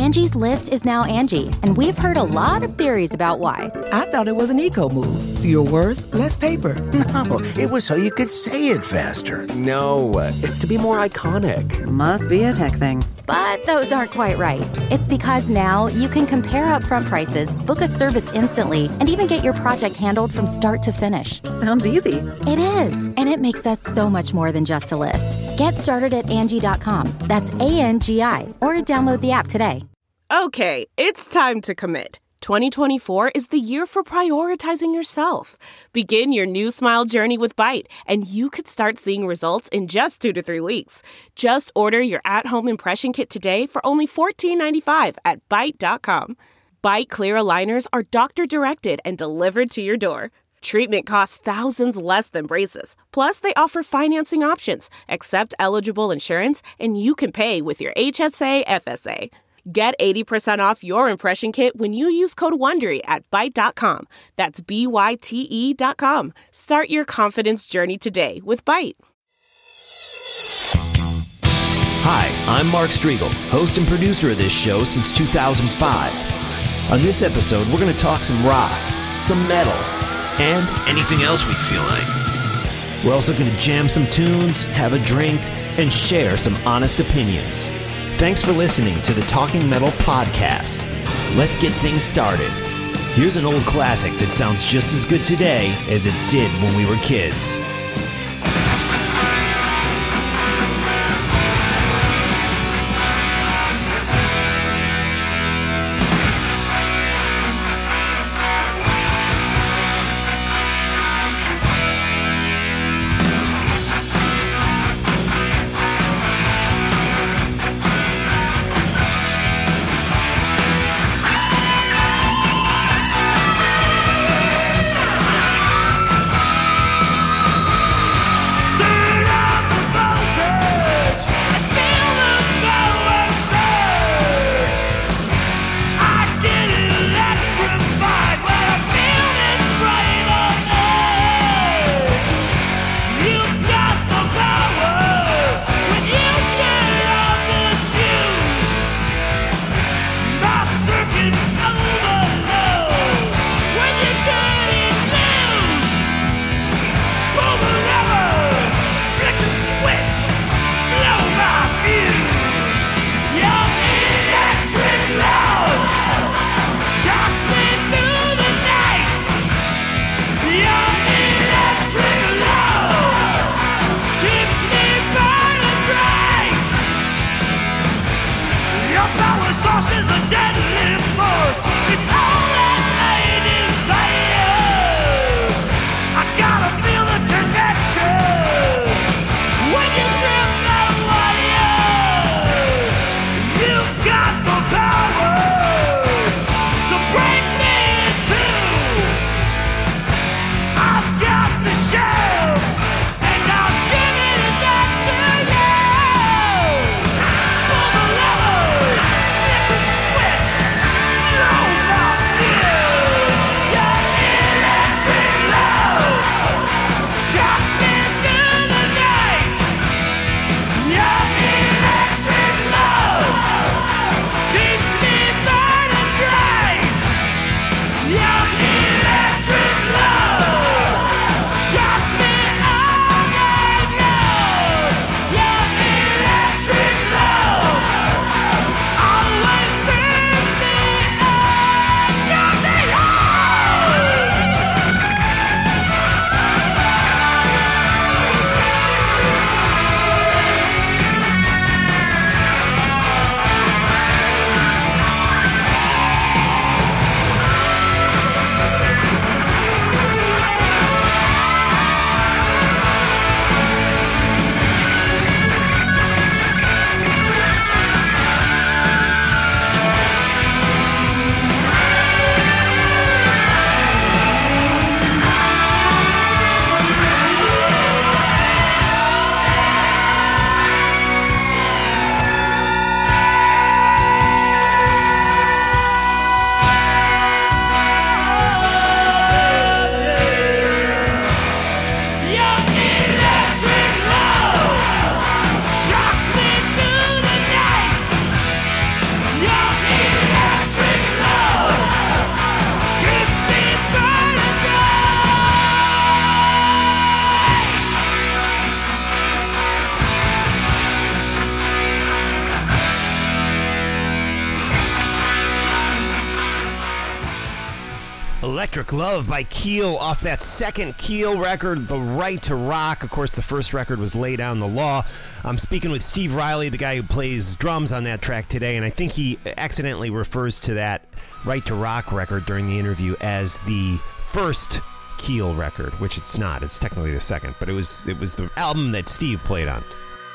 Angie's List is now Angie, and we've heard a lot of theories about why. I thought it was an eco move. Fewer words, less paper. No, it was so you could say it faster. No, it's to be more iconic. Must be a tech thing. But those aren't quite right. It's because now you can compare upfront prices, book a service instantly, and even get your project handled from start to finish. Sounds easy. It is, and it makes us so much more than just a list. Get started at Angie.com. That's ANGI, or download the app today. Okay, it's time to commit. 2024 is the year for prioritizing yourself. Begin your new smile journey with Byte, and you could start seeing results in just 2 to 3 weeks. Just order your at-home impression kit today for only $14.95 at Byte.com. Byte Clear aligners are doctor-directed and delivered to your door. Treatment costs thousands less than braces. Plus, they offer financing options, accept eligible insurance, and you can pay with your HSA FSA. Get 80% off your impression kit when you use code WONDERY at Byte.com. That's BYTE.com. Start your confidence journey today with Byte. Hi, I'm Mark Striegel, host and producer of this show since 2005. On this episode, we're going to talk some rock, some metal, and anything else we feel like. We're also going to jam some tunes, have a drink, and share some honest opinions. Thanks for listening to the Talking Metal Podcast. Let's get things started. Here's an old classic that sounds just as good today as it did when we were kids. Switch! Electric Love by Keel off that second Keel record, The Right to Rock. Of course, the first record was Lay Down the Law. I'm speaking with Steve Riley, the guy who plays drums on that track today, and I think he accidentally refers to that Right to Rock record during the interview as the first Keel record, which it's not. It's technically the second, but it was the album that Steve played on.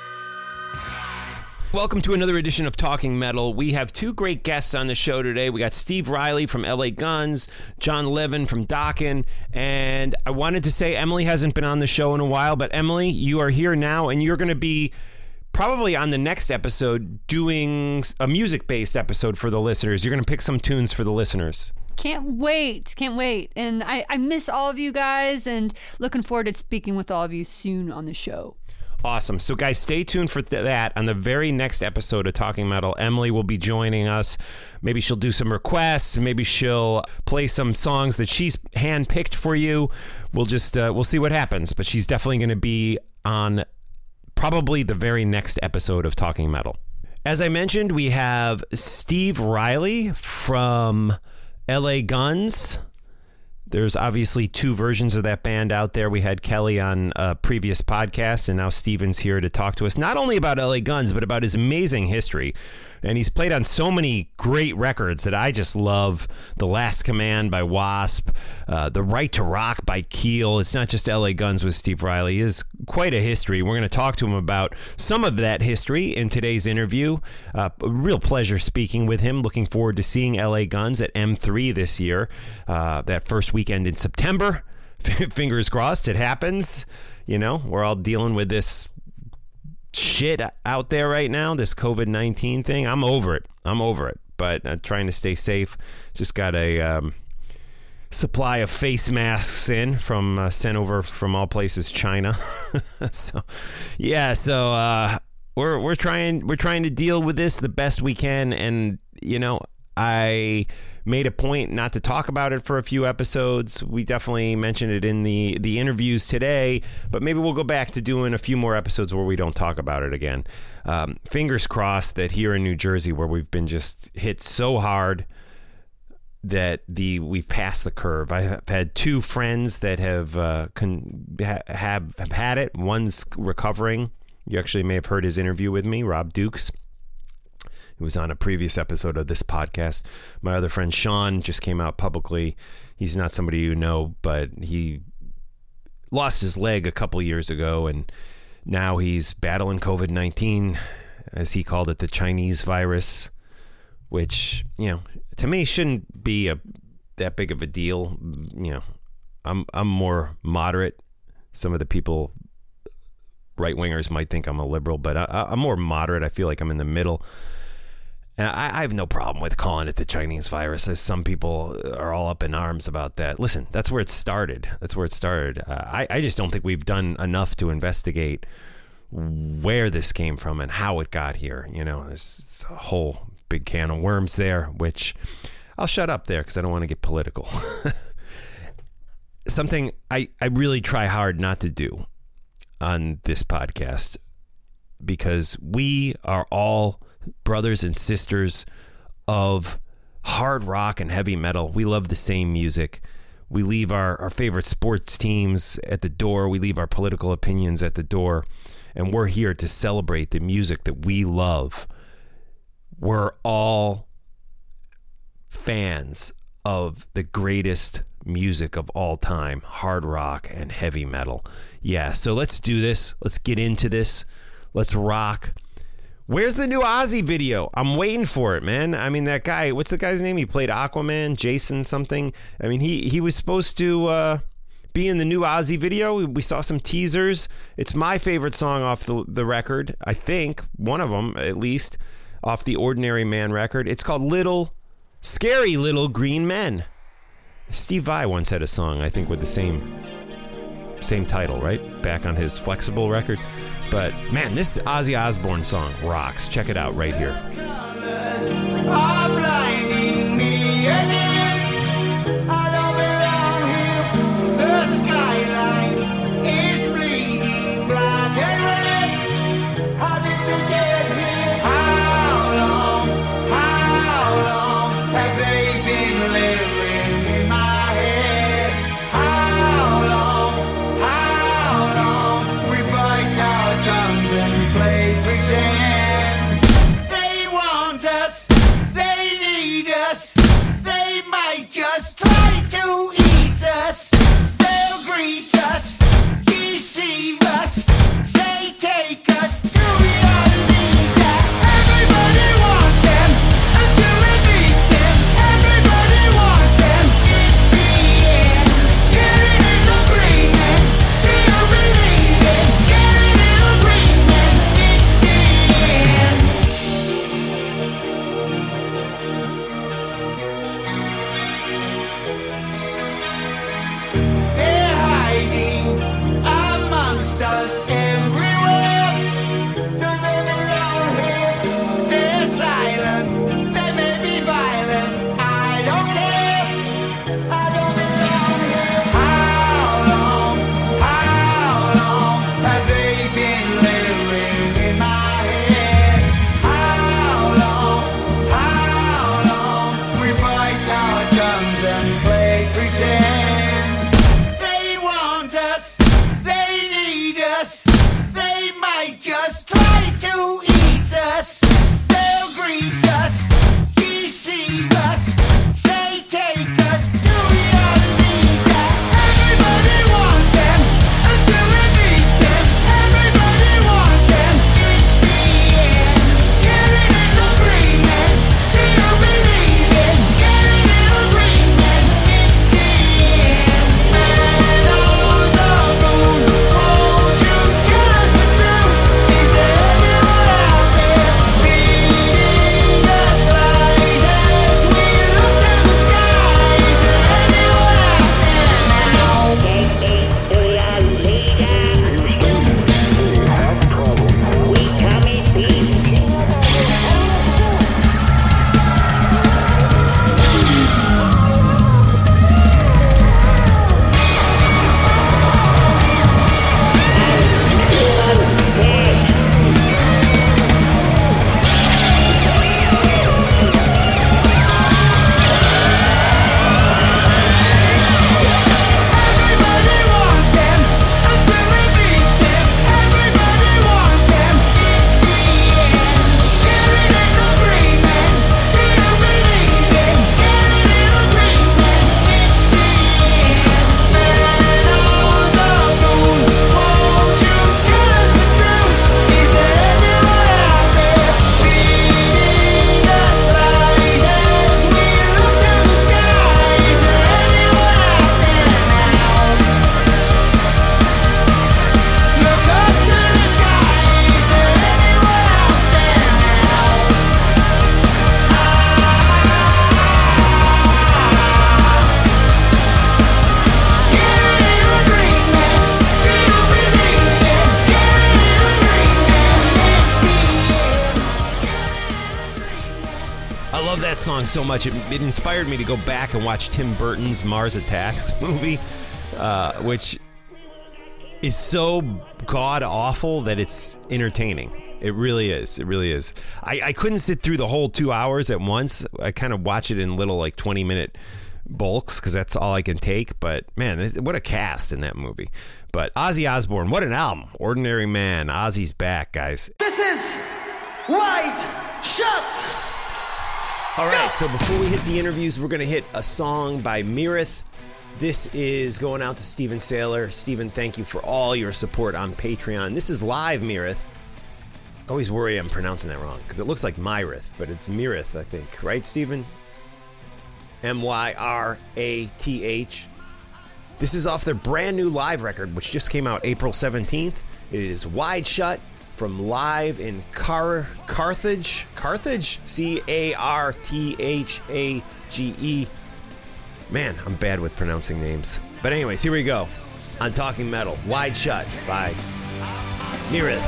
Welcome to another edition of Talking Metal. We have two great guests on the show today. We got Steve Riley from LA Guns, John Levin from Dokken, and I wanted to say Emily hasn't been on the show in a while, but Emily, you are here now, and you're going to be probably on the next episode doing a music-based episode for the listeners. You're going to pick some tunes for the listeners. Can't wait. And I miss all of you guys, and looking forward to speaking with all of you soon on the show. Awesome. So, guys, stay tuned for that. On the very next episode of Talking Metal, Emily will be joining us. Maybe she'll do some requests. Maybe she'll play some songs that she's handpicked for you. We'll see what happens. But she's definitely going to be on probably the very next episode of Talking Metal. As I mentioned, we have Steve Riley from LA Guns. There's obviously two versions of that band out there. We had Kelly on a previous podcast, and now Steven's here to talk to us not only about LA Guns, but about his amazing history. And he's played on so many great records that I just love. The Last Command by Wasp, The Right to Rock by Keel. It's not just LA Guns with Steve Riley. He has quite a history. We're going to talk to him about some of that history in today's interview. A real pleasure speaking with him. Looking forward to seeing LA Guns at M3 this year, that first weekend in September. Fingers crossed it happens. You know, we're all dealing with this shit out there right now, this COVID-19 thing. I'm over it, but I'm trying to stay safe. Just got a supply of face masks in from sent over from all places, China. So we're trying to deal with this the best we can. And you know, I made a point not to talk about it for a few episodes. We definitely mentioned it in the interviews today, but maybe we'll go back to doing a few more episodes where we don't talk about it again. Fingers crossed that here in New Jersey, where we've been just hit so hard, that we've passed the curve. I've had two friends that have had it. One's recovering. You actually may have heard his interview with me, Rob Dukes. He was on a previous episode of this podcast. My other friend Sean just came out publicly. He's not somebody you know, but he lost his leg a couple years ago, and now he's battling COVID-19, as he called it, the Chinese virus, which, you know, to me shouldn't be that big of a deal. You know, I'm more moderate. Some of the people, right-wingers, might think I'm a liberal, but I'm more moderate. I feel like I'm in the middle. And I have no problem with calling it the Chinese virus, as some people are all up in arms about that. Listen, that's where it started. I just don't think we've done enough to investigate where this came from and how it got here. You know, there's a whole big can of worms there, which I'll shut up there because I don't want to get political. Something I really try hard not to do on this podcast, because we are all brothers and sisters of hard rock and heavy metal. We love the same music. We leave our favorite sports teams at the door. We leave our political opinions at the door. And we're here to celebrate the music that we love. We're all fans of the greatest music of all time, hard rock and heavy metal. Yeah, so let's do this. Let's get into this. Let's rock. Where's the new Ozzy video? I'm waiting for it, man. I mean, that guy, what's the guy's name? He played Aquaman, Jason something. I mean, he was supposed to be in the new Ozzy video. We saw some teasers. It's my favorite song off the record, I think. One of them, at least, off the Ordinary Man record. It's called Scary Little Green Men. Steve Vai once had a song, I think, with the same title, right? Back on his Flexible record. But, man, this Ozzy Osbourne song rocks. Check it out right here. How long have they been living in my head? might just try to eat us. They'll greet us, deceive us, say take us to reality that everybody wants them until we meet them. Everybody wants them, it's the end. Scary little green men, do you believe it? Scary little green men, it's the end. They're hiding amongst us everywhere. They're silent, they may be violent, I don't care. How long have they been living in my head? How long we bite our tongues and play pretend? They want us, they need us, they might just try to eat us. They'll greet us, deceive us, say take us to reality that everybody wants them until we meet them. Everybody wants them, it's the end. Scary little green men, do you believe it? Scary little green men, it's the end. Man on the moon, won't you tell us the truth? Is there anyone out there feeding us lies as we look to the sky? Is there anyone out there now? Everybody wants them until we meet them. Everybody wants them, it's the end. Scary little green men, do you believe it? Scary little green men, it's the end. Man on the moon, won't you tell us the truth? Is there anyone out there feeding us lies as we look to the sky? Is there anyone out there now? Look up to the sky, is there anyone out there now? Scary little green men, do you believe it? Scary little green men, it's the end. Scary little green men. I love that song so much. It inspired me to go back and watch Tim Burton's Mars Attacks movie, which is so god awful that it's entertaining. It really is. It really is. I couldn't sit through the whole 2 hours at once. I kind of watch it in little 20-minute bulks because that's all I can take. But man, what a cast in that movie. But Ozzy Osbourne, what an album. Ordinary Man. Ozzy's back, guys. This is White Shut. All right, so before we hit the interviews, we're going to hit a song by Mirith. This is going out to Steven Saylor. Steven, thank you for all your support on Patreon. This is live, Mirith. I always worry I'm pronouncing that wrong because it looks like Myrith, but it's Mirith, I think. Right, Steven? Myrath. This is off their brand new live record, which just came out April 17th. It is Wide Shut from Live in Carthage. Carthage? Carthage. Man, I'm bad with pronouncing names. But anyways, here we go. On Talking Metal, Wide Shut by Mirith.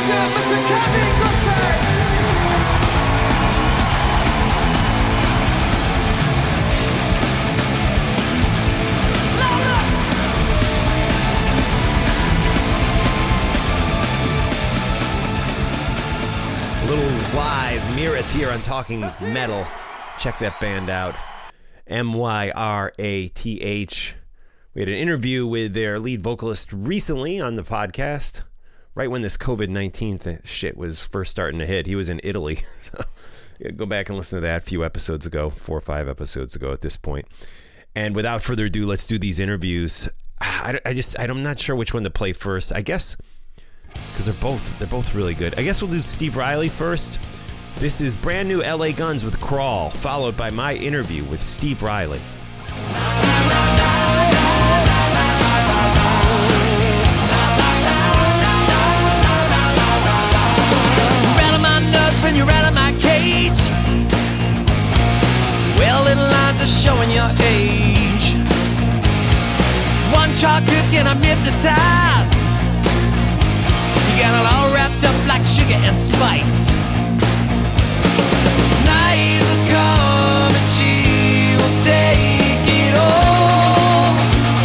Mr. Kevin Goodford. A little live Mirith here on Talking Metal. Check that band out. MYRATH. We had an interview with their lead vocalist recently on the podcast, right when this COVID-19 shit was first starting to hit. He was in Italy. So go back and listen to that a few episodes ago, 4 or 5 episodes ago at this point. And without further ado, let's do these interviews. I'm not sure which one to play first. I guess because they're both really good. I guess we'll do Steve Riley first. This is brand new LA Guns with Crawl, followed by my interview with Steve Riley. Rattle my nuts when you're out of my cage. Well, little lines are showing your age. One chalk hook and I'm hypnotized. You got it all wrapped up like sugar and spice. Night will come and she will take it all.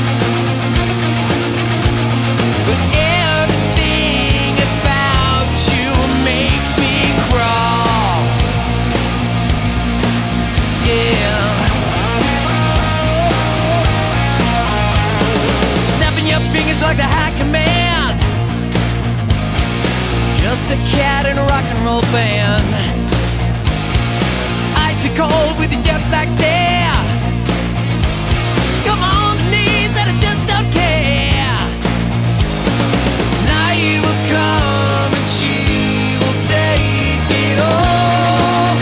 But everything about you makes me crawl. Yeah. Snapping your fingers like the high command. Just a cat in a rock and roll band. Icy cold with your jet black stare. Come on the knees and I just don't care. Night will come and she will take it all.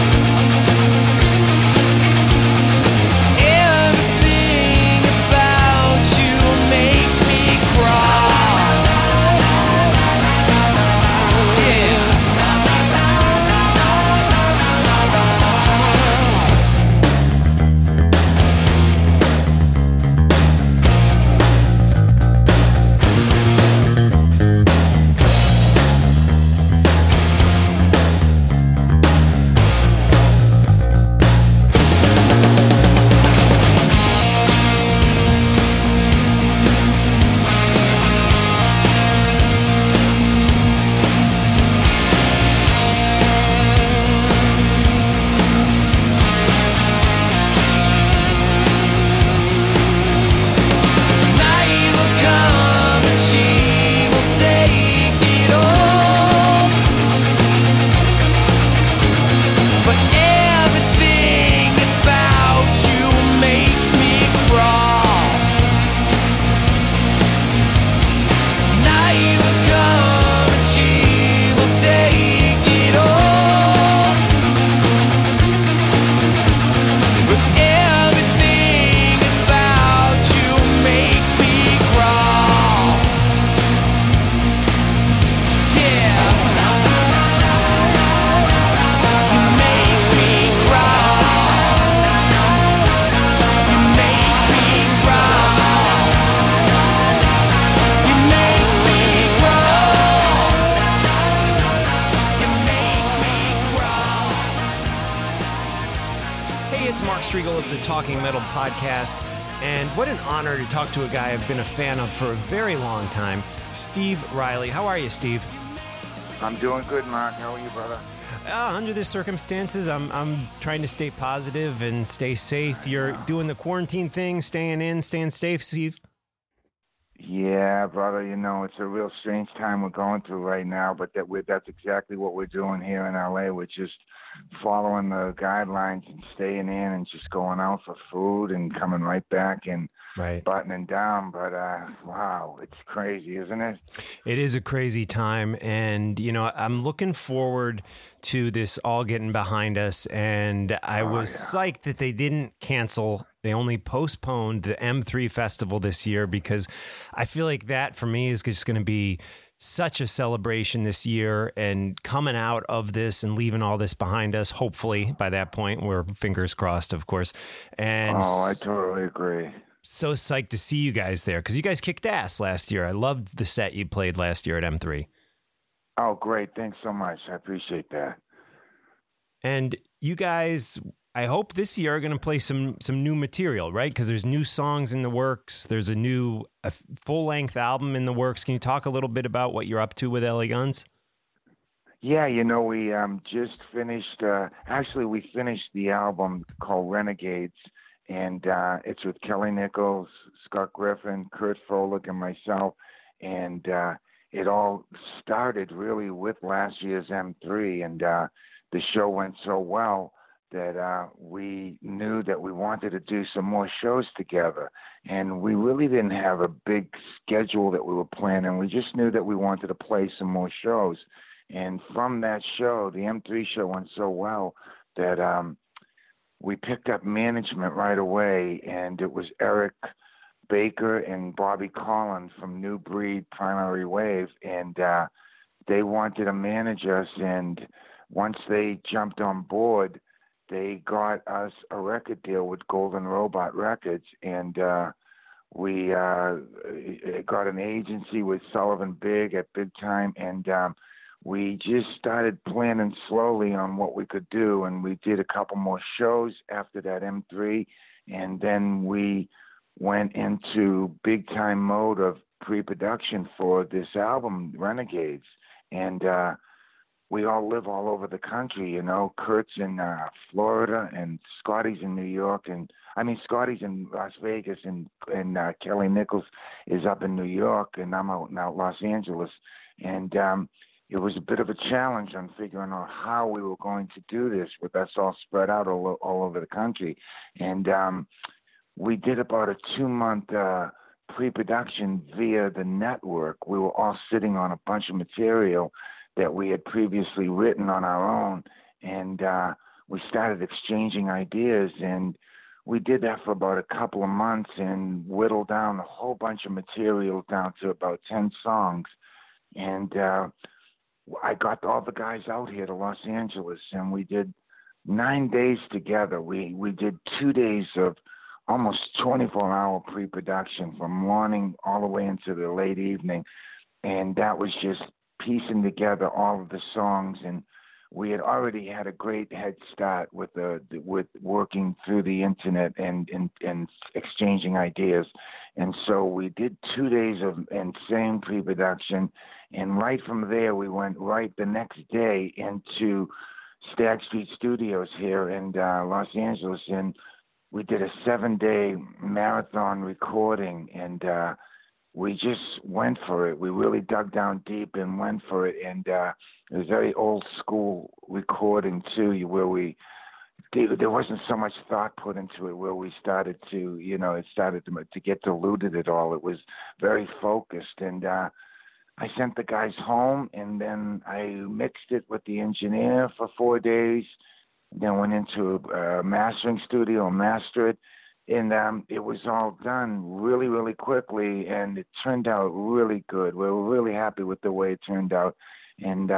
Everything about you makes me crawl. Talking Metal podcast, and what an honor to talk to a guy I've been a fan of for a very long time, Steve Riley. How are you, Steve? I'm doing good, Mark. How are you, brother? Under the circumstances, I'm trying to stay positive and stay safe. You're doing the quarantine thing, staying in, staying safe, Steve? Yeah, brother. You know, it's a real strange time we're going through right now, but that's exactly what we're doing here in LA. We're just following the guidelines and staying in and just going out for food and coming right back and buttoning down. But wow, it's crazy, isn't it? It is a crazy time. And, you know, I'm looking forward to this all getting behind us. And I was psyched that they didn't cancel. They only postponed the M3 festival this year, because I feel like that for me is just going to be such a celebration this year, and coming out of this and leaving all this behind us, hopefully by that point, we're fingers crossed, of course. And I totally agree. So psyched to see you guys there, because you guys kicked ass last year. I loved the set you played last year at M3. Oh, great. Thanks so much. I appreciate that. And you guys, I hope this year are going to play some new material, right? Because there's new songs in the works. There's a full-length album in the works. Can you talk a little bit about what you're up to with LA Guns? Yeah, we just finished, actually we finished the album called Renegades, and it's with Kelly Nichols, Scott Griffin, Kurt Froelich, and myself, and it all started really with last year's M3, and the show went so well that we knew that we wanted to do some more shows together, and we really didn't have a big schedule that we were planning. We just knew that we wanted to play some more shows. And from that show, the M3 show went so well that we picked up management right away, and it was Eric Baker and Bobby Collins from New Breed Primary Wave, and they wanted to manage us. And once they jumped on board, they got us a record deal with Golden Robot Records, and we got an agency with Sullivan Big at Big Time, and we just started planning slowly on what we could do, and we did a couple more shows after that M3, and then we went into big time mode of pre-production for this album, Renegades, and we all live all over the country, Kurt's in Florida, and Scotty's in New York, Scotty's in Las Vegas, and Kelly Nichols is up in New York, and I'm out in Los Angeles, and it was a bit of a challenge on figuring out how we were going to do this with us all spread out all over the country. And we did about a 2-month pre-production via the network. We were all sitting on a bunch of material that we had previously written on our own. And we started exchanging ideas, and we did that for about a couple of months and whittled down a whole bunch of material down to about 10 songs. And I got all the guys out here to Los Angeles, and we did 9 days together. We did 2 days of almost 24-hour pre-production from morning all the way into the late evening, and that was just piecing together all of the songs. And we had already had a great head start with working through the internet and exchanging ideas. And so we did 2 days of insane pre-production. And right from there, we went right the next day into Stag Street Studios here in Los Angeles. And we did a 7-day marathon recording, and we just went for it. We really dug down deep and went for it. And it was very old school recording too, where there wasn't so much thought put into it, where we started to, it started to get diluted at all. It was very focused. And I sent the guys home, and then I mixed it with the engineer for 4 days, then went into a mastering studio and mastered it. And it was all done really, really quickly, and it turned out really good. We were really happy with the way it turned out. And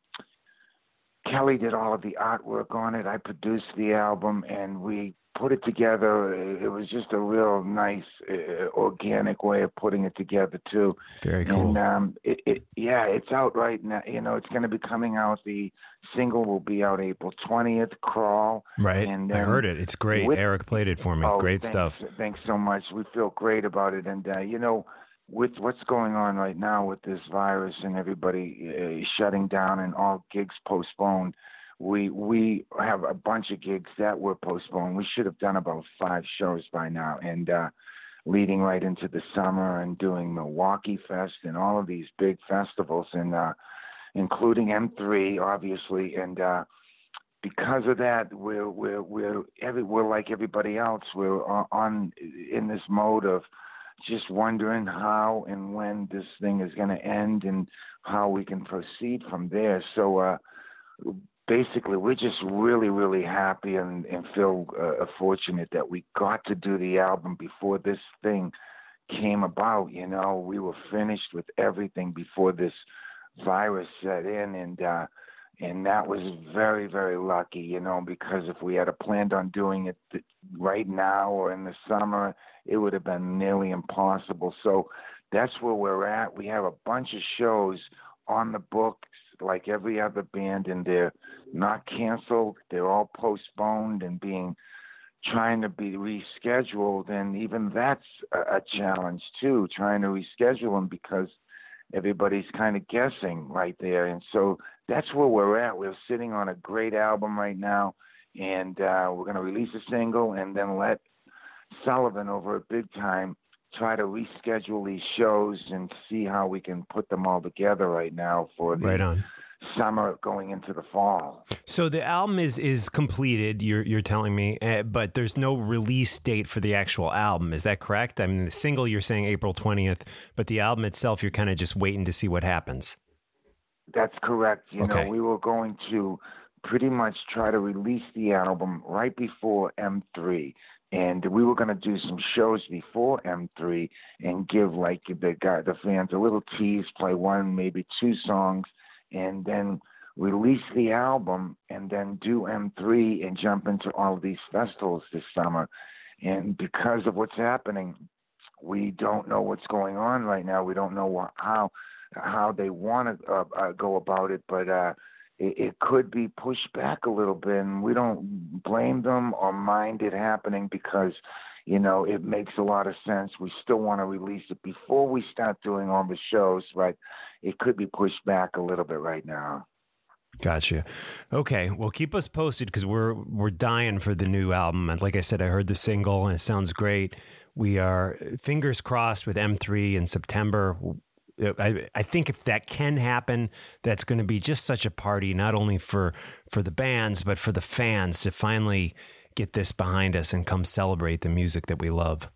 Kelly did all of the artwork on it. I produced the album, and we put it together. It was just a real nice, organic way of putting it together, too. Very cool. And it's out right now. It's going to be coming out. The single will be out April 20th, Crawl. Right. And I heard it. It's great. Eric played it for me. Great stuff. Thanks so much. We feel great about it. And, with what's going on right now with this virus and everybody shutting down and all gigs postponed, we have a bunch of gigs that were postponed. We should have done about 5 shows by now, and leading right into the summer and doing Milwaukee Fest and all of these big festivals, and including M3, obviously. And because of that, we're like everybody else. We're in this mode of just wondering how and when this thing is going to end and how we can proceed from there. So basically, we're just really, really happy and feel fortunate that we got to do the album before this thing came about. We were finished with everything before this virus set in, and that was very, very lucky, because if we had planned on doing it right now or in the summer, it would have been nearly impossible. So that's where we're at. We have a bunch of shows on the books like every other band, and they're not canceled. They're all postponed and trying to be rescheduled, and even that's a challenge too, trying to reschedule them because everybody's kind of guessing right there. And so that's where we're at. We're sitting on a great album right now, and we're going to release a single and then let Sullivan over at Big Time try to reschedule these shows and see how we can put them all together right now for the summer going into the fall. So the album is completed, you're telling me, but there's no release date for the actual album. Is that correct? I mean, the single you're saying April 20th, but the album itself, you're kind of just waiting to see what happens. That's correct. You know, we were going to pretty much try to release the album right before M3. And we were going to do some shows before M3 and give like the fans a little tease, play one, maybe two songs, and then release the album and then do M3 and jump into all of these festivals this summer. And because of what's happening, we don't know what's going on right now. We don't know how they want to go about it, but it could be pushed back a little bit, and we don't blame them or mind it happening because, you know, it makes a lot of sense. We still want to release it before we start doing all the shows, but it could be pushed back a little bit right now. Gotcha. Okay. Well, keep us posted because we're dying for the new album. And like I said, I heard the single and it sounds great. We are fingers crossed with M3 in September. I think if that can happen, that's going to be just such a party, not only for the bands, but for the fans to finally get this behind us and come celebrate the music that we love.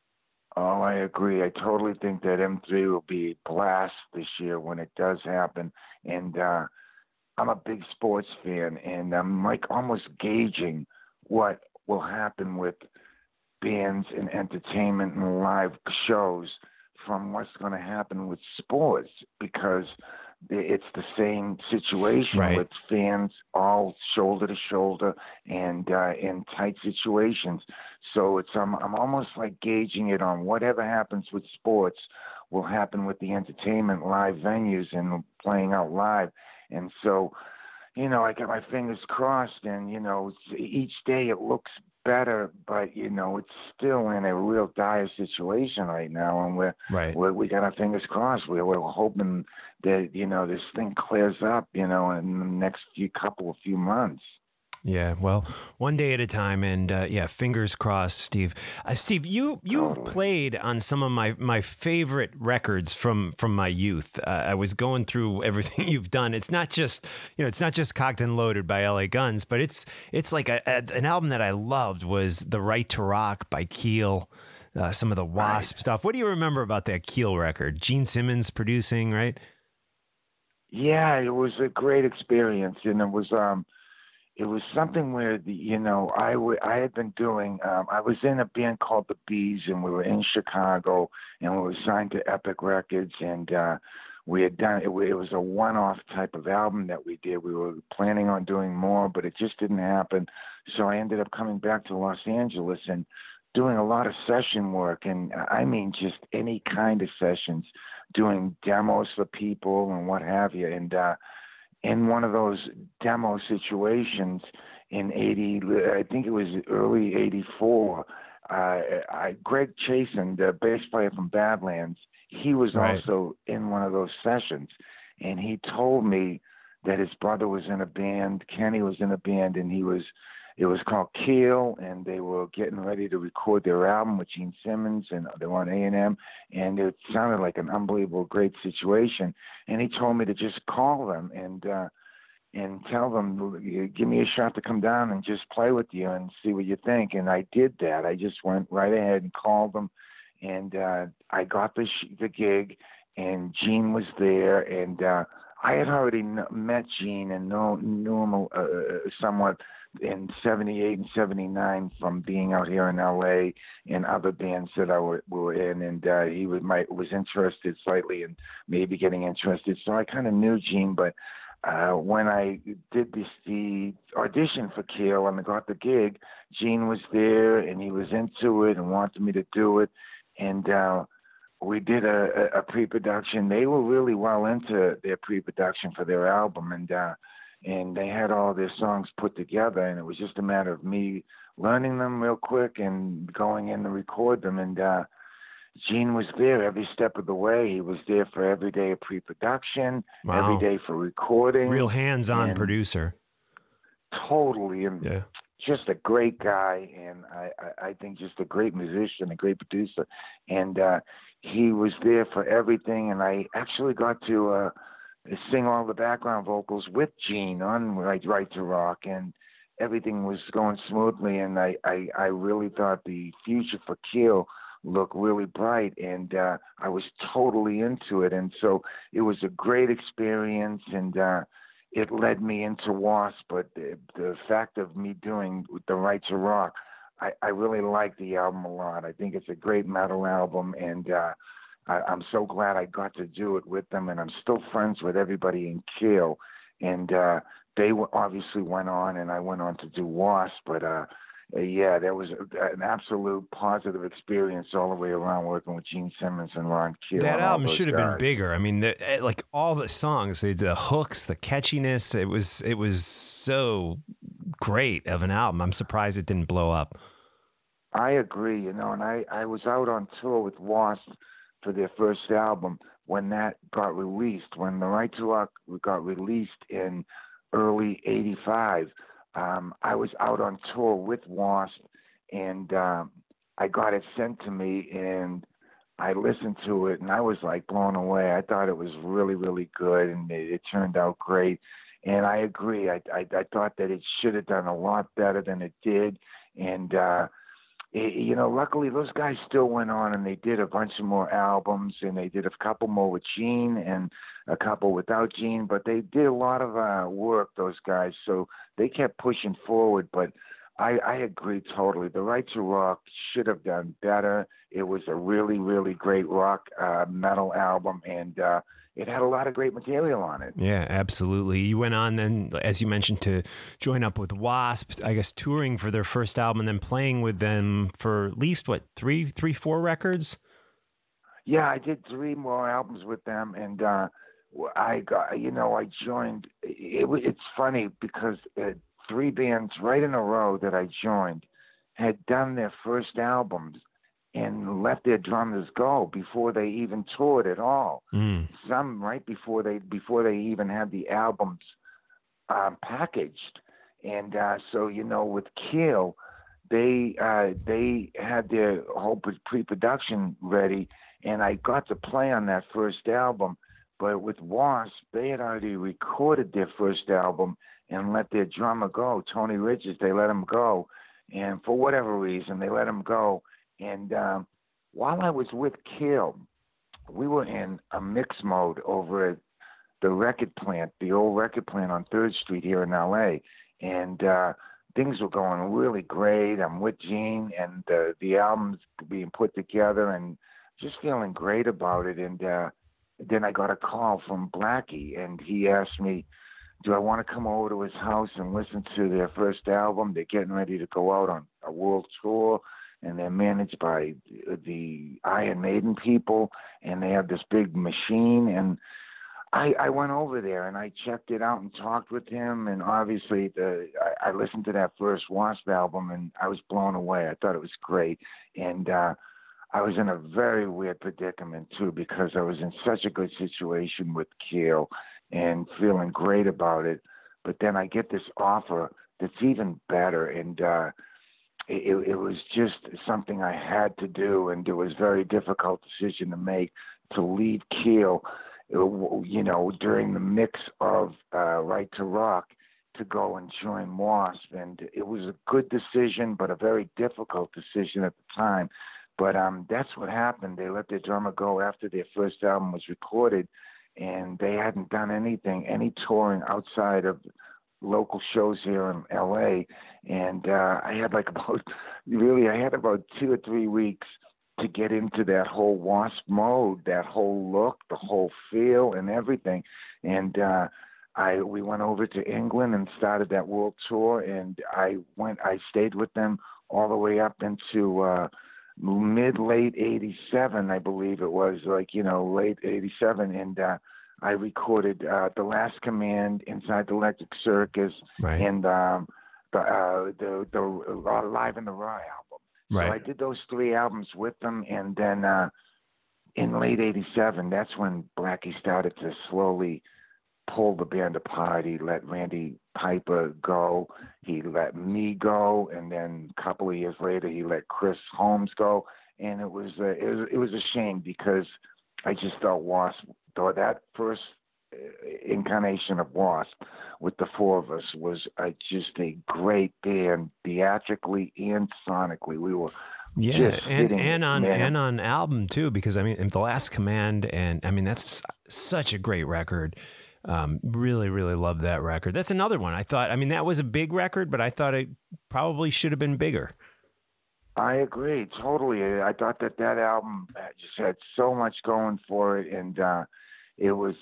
Oh, I agree. I totally think that M3 will be a blast this year when it does happen. And I'm a big sports fan, and I'm like almost gauging what will happen with bands and entertainment and live shows from what's going to happen with sports, because it's the same situation with fans all shoulder to shoulder and in tight situations. So I'm almost like gauging it on whatever happens with sports will happen with the entertainment live venues and playing out live. And so, you know, I got my fingers crossed, and, you know, each day it looks better, but, you know, it's still in a real dire situation right now, and we got our fingers crossed. We're hoping that, you know, this thing clears up, you know, in the next few months. Yeah, well, one day at a time, and fingers crossed, Steve. Steve, you've played on some of my favorite records from my youth. I was going through everything you've done. It's not just Cocked and Loaded by LA Guns, but it's like an album that I loved was The Right to Rock by Keel. Some of the Wasp stuff. What do you remember about that Keel record? Gene Simmons producing, right? Yeah, it was a great experience, and it was something where I had been doing. I was in a band called the Bees, and we were in Chicago, and we were signed to Epic Records, and we had done it. It was a one-off type of album that we did. We were planning on doing more, but it just didn't happen. So I ended up coming back to Los Angeles and doing a lot of session work, and I mean just any kind of sessions, doing demos for people and what have you, and. In one of those demo situations in I think it was early 84, Greg Chasen, the bass player from Badlands, he was also in one of those sessions. And he told me that his brother was in a band, Kenny was in a band, and it was called Keel, and they were getting ready to record their album with Gene Simmons, and they were on A&M, and it sounded like an unbelievable, great situation. And he told me to just call them and tell them, give me a shot to come down and just play with you and see what you think. And I did that. I just went right ahead and called them, and I got the gig, and Gene was there, and I had already met Gene and knew him somewhat in 78 and 79 from being out here in LA and other bands that we were in, and he was interested slightly in maybe getting interested. So I kind of knew Gene, but when I did the audition for Keel and I got the gig, Gene was there and he was into it and wanted me to do it. And we did a pre-production. They were really well into their pre-production for their album, and they had all their songs put together, and it was just a matter of me learning them real quick and going in to record them. And Gene was there every step of the way. He was there for every day of pre-production, every day for recording. Real hands-on producer. Totally. And just a great guy, and I think just a great musician, a great producer. And he was there for everything, and I actually got to sing all the background vocals with Gene on Right to Rock, and everything was going smoothly, and I really thought the future for Keel looked really bright, and I was totally into it. And so it was a great experience, and it led me into Wasp. But the fact of me doing the Right to Rock, I really like the album a lot. I think it's a great metal album, and I'm so glad I got to do it with them, and I'm still friends with everybody in Keel. And they obviously went on, and I went on to do Wasp, but yeah, that was an absolute positive experience all the way around working with Gene Simmons and Ron Keel. That album should have been bigger. I mean, like all the songs, the hooks, the catchiness, it was so great of an album. I'm surprised it didn't blow up. I agree, and I was out on tour with Wasp for their first album when that got released, when the Right to Rock got released in early '85. I was out on tour with Wasp, and I got it sent to me, and I listened to it, and I was like blown away. I thought it was really, really good, and it turned out great. And I agree. I thought that it should have done a lot better than it did. And, luckily those guys still went on, and they did a bunch of more albums, and they did a couple more with Gene and a couple without Gene, but they did a lot of work, those guys. So they kept pushing forward, but I agree totally. The Right to Rock should have done better. It was a really, really great rock metal album, and it had a lot of great material on it. Yeah, absolutely. You went on then, as you mentioned, to join up with Wasp, I guess touring for their first album and then playing with them for at least, three, four records? Yeah, I did 3 more albums with them, and I joined. It's funny because 3 bands right in a row that I joined had done their first albums and let their drummers go before they even toured at all. Some right before they even had the albums packaged. And so with Keel, they had their whole pre-production ready, and I got to play on that first album. But with Wasp, they had already recorded their first album and let their drummer go, Tony Richards. They let him go, and for whatever reason, they let him go. And while I was with Keel, we were in a mix mode over at the record plant, the old record plant on 3rd Street here in L.A., and things were going really great. I'm with Gene, and the album's being put together, and just feeling great about it. And then I got a call from Blackie, and he asked me, do I want to come over to his house and listen to their first album? They're getting ready to go out on a world tour, and they're managed by the Iron Maiden people, and they have this big machine. And I went over there, and I checked it out and talked with him, and obviously I listened to that first Wasp album, and I was blown away. I thought it was great. And I was in a very weird predicament, too, because I was in such a good situation with Keel and feeling great about it. But then I get this offer that's even better, and it was just something I had to do, and it was a very difficult decision to make, to leave Keel, during the mix of Right to Rock, to go and join Wasp. And it was a good decision, but a very difficult decision at the time. But that's what happened. They let their drummer go after their first album was recorded, and they hadn't done any touring outside of local shows here in L.A. And I had about 2 or 3 weeks to get into that whole Wasp mode, that whole look, the whole feel, and everything. And we went over to England and started that world tour, and I stayed with them all the way up into late 87, I believe it was, like, late 87. And I recorded The Last Command, Inside the Electric Circus, Right. and the Live in the Raw album. Right. So I did those 3 albums with them. And then in late 87, that's when Blackie started to slowly pull the band apart. He let Randy Piper go. He let me go. And then a couple of years later, he let Chris Holmes go. And it was a shame, because I just thought Wasp, though that first incarnation of Wasp with the 4 of us was just a great band, theatrically and sonically. We were and on album too, because I mean, in The Last Command, and I mean, that's such a great record. Really, really love that record. That's another one. I thought, I mean, that was a big record, but I thought it probably should have been bigger. I agree totally. I thought that album just had so much going for it, and it was,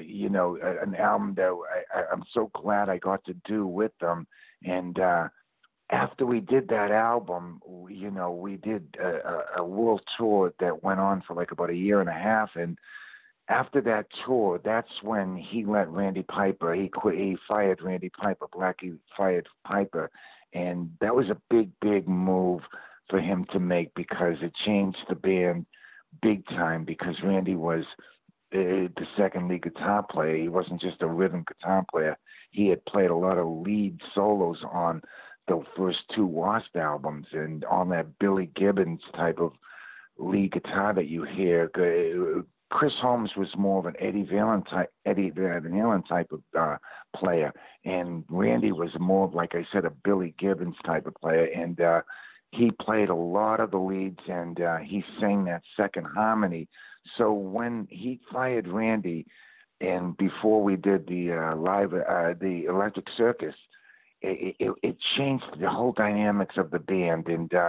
an album that I'm so glad I got to do with them. And after we did that album, we did a world tour that went on for like about a year and a half. And after that tour, that's when he let Randy Piper, he fired Randy Piper, Blackie fired Piper. And that was a big, big move for him to make, because it changed the band big time, because Randy was the second lead guitar player. He wasn't just a rhythm guitar player. He had played a lot of lead solos on the first 2 Wasp albums, and on that Billy Gibbons type of lead guitar that you hear. Chris Holmes was more of an Eddie Van Halen type of player, and Randy was more of, like I said, a Billy Gibbons type of player. And he played a lot of the leads, and he sang that second harmony. So when he fired Randy, and before we did the the Electric Circus, it changed the whole dynamics of the band.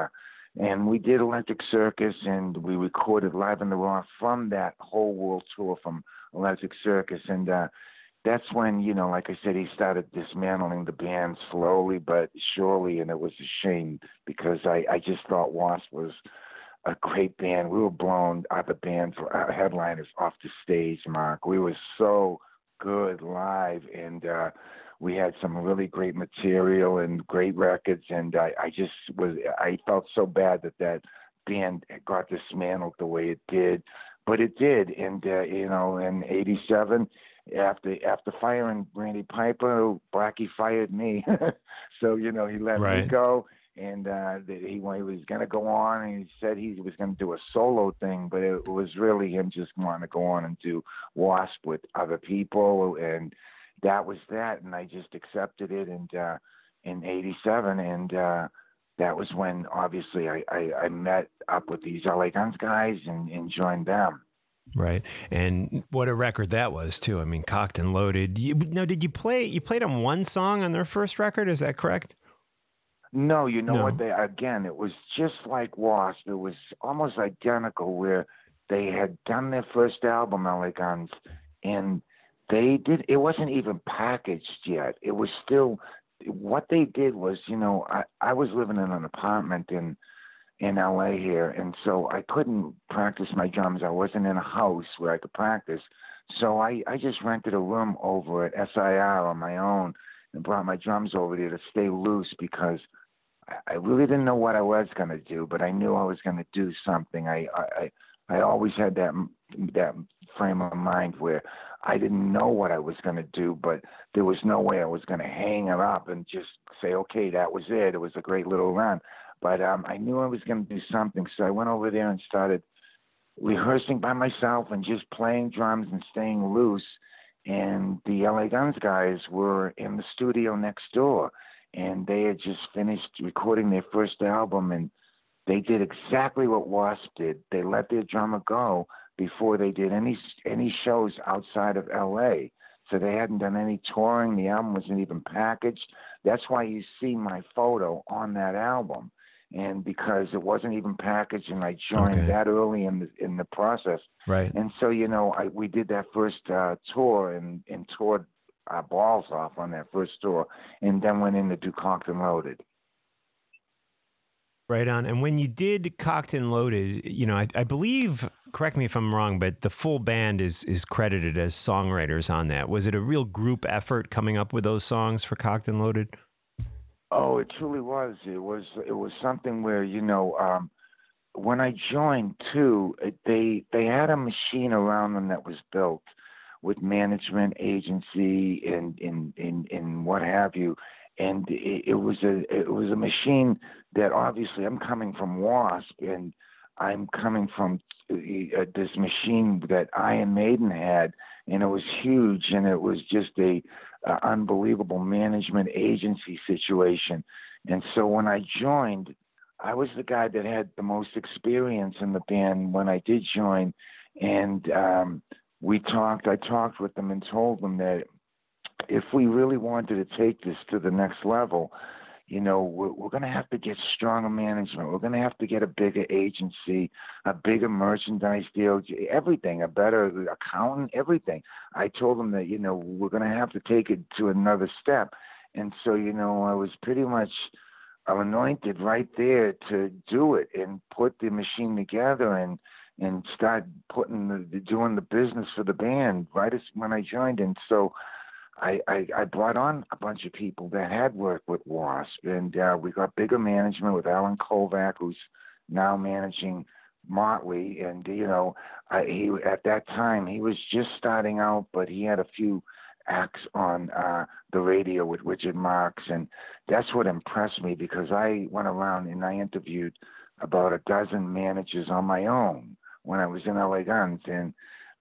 And we did Electric Circus, and we recorded Live in the Raw from that whole world tour from Electric Circus. And that's when, like I said, he started dismantling the band slowly but surely. And it was a shame, because I just thought Wasp was a great band. We were blown, other bands, headliners, off the stage, Mark. We were so good live, and we had some really great material and great records. And I felt so bad that band got dismantled the way it did, but it did. And in '87, after firing Randy Piper, Blackie fired me. So he let me go. And he was going to go on, and he said he was going to do a solo thing, but it was really him just wanting to go on and do Wasp with other people, and that was that. And I just accepted it, and in '87, and that was when, obviously, I met up with these LA Guns guys and joined them. Right. And what a record that was, too. I mean, Cocked and Loaded. Did you played on one song on their first record? Is that correct? No, what, it was just like Wasp. It was almost identical, where they had done their first album, LA Guns, and it wasn't even packaged yet. It was still, what they did was, I was living in an apartment in LA here, and so I couldn't practice my drums. I wasn't in a house where I could practice. So I just rented a room over at SIR on my own and brought my drums over there to stay loose, because I really didn't know what I was going to do, but I knew I was going to do something. I always had that frame of mind where I didn't know what I was going to do, but there was no way I was going to hang it up and just say, okay, that was it. It was a great little run. But I knew I was going to do something, so I went over there and started rehearsing by myself and just playing drums and staying loose. And the LA Guns guys were in the studio next door, and they had just finished recording their first album, and they did exactly what Wasp did. They let their drummer go before they did any shows outside of LA. So they hadn't done any touring. The album wasn't even packaged. That's why you see my photo on that album. And because it wasn't even packaged, and I joined that early in the process. Right. And so, we did that first tour and toured our balls off on that first tour, and then went in to do Cocked and Loaded. Right on. And when you did Cocked and Loaded, you know, I believe, correct me if I'm wrong, but the full band is credited as songwriters on that. Was it a real group effort coming up with those songs for Cocked and Loaded? Oh, it truly was. It was something where, you know, when I joined too, they had a machine around them that was built with management agency and what have you. And it was a machine that obviously I'm coming from Wasp, and I'm coming from this machine that Iron Maiden had, and it was huge, and it was just a unbelievable management agency situation. And so when I joined, I was the guy that had the most experience in the band when I did join, and I talked with them and told them that if we really wanted to take this to the next level, you know, we're going to have to get stronger management. We're going to have to get a bigger agency, a bigger merchandise deal, everything, a better accountant, everything. I told them that, you know, we're going to have to take it to another step. And so, you know, I was pretty much anointed right there to do it and put the machine together and start doing the business for the band right as when I joined. And so I brought on a bunch of people that had worked with Wasp, and we got bigger management with Alan Kovac, who's now managing Motley. And, you know, he at that time, he was just starting out, but he had a few acts on the radio with Richard Marx. And that's what impressed me, because I went around and I interviewed about a dozen managers on my own when I was in LA Guns. And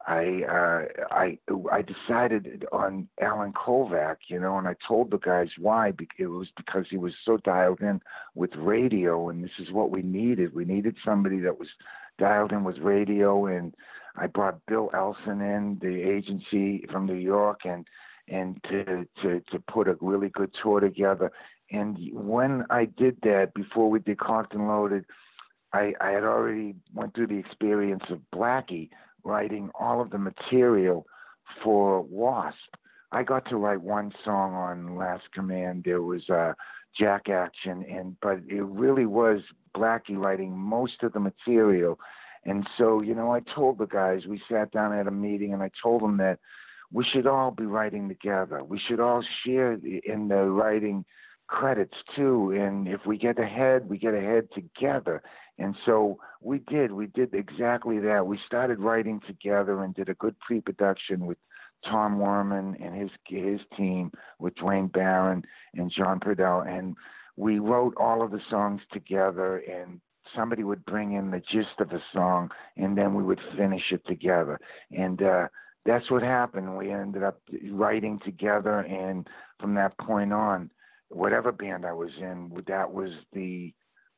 I decided on Alan Kovac, you know, and I told the guys why. It was because he was so dialed in with radio, and this is what we needed. We needed somebody that was dialed in with radio, and I brought Bill Elson in, the agency from New York, and to put a really good tour together. And when I did that, before we did Cocked and Loaded, I had already went through the experience of Blackie writing all of the material for Wasp. I got to write one song on Last Command. There was Jack Action, but it really was Blackie writing most of the material. And so, you know, I told the guys, we sat down at a meeting, and I told them that we should all be writing together. We should all share in the writing credits too. And if we get ahead, we get ahead together. And so we did exactly that. We started writing together and did a good pre-production with Tom Werman and his team, with Dwayne Barron and John Purdell. And we wrote all of the songs together, and somebody would bring in the gist of the song, and then we would finish it together. And that's what happened. We ended up writing together, and from that point on, whatever band I was in, that was the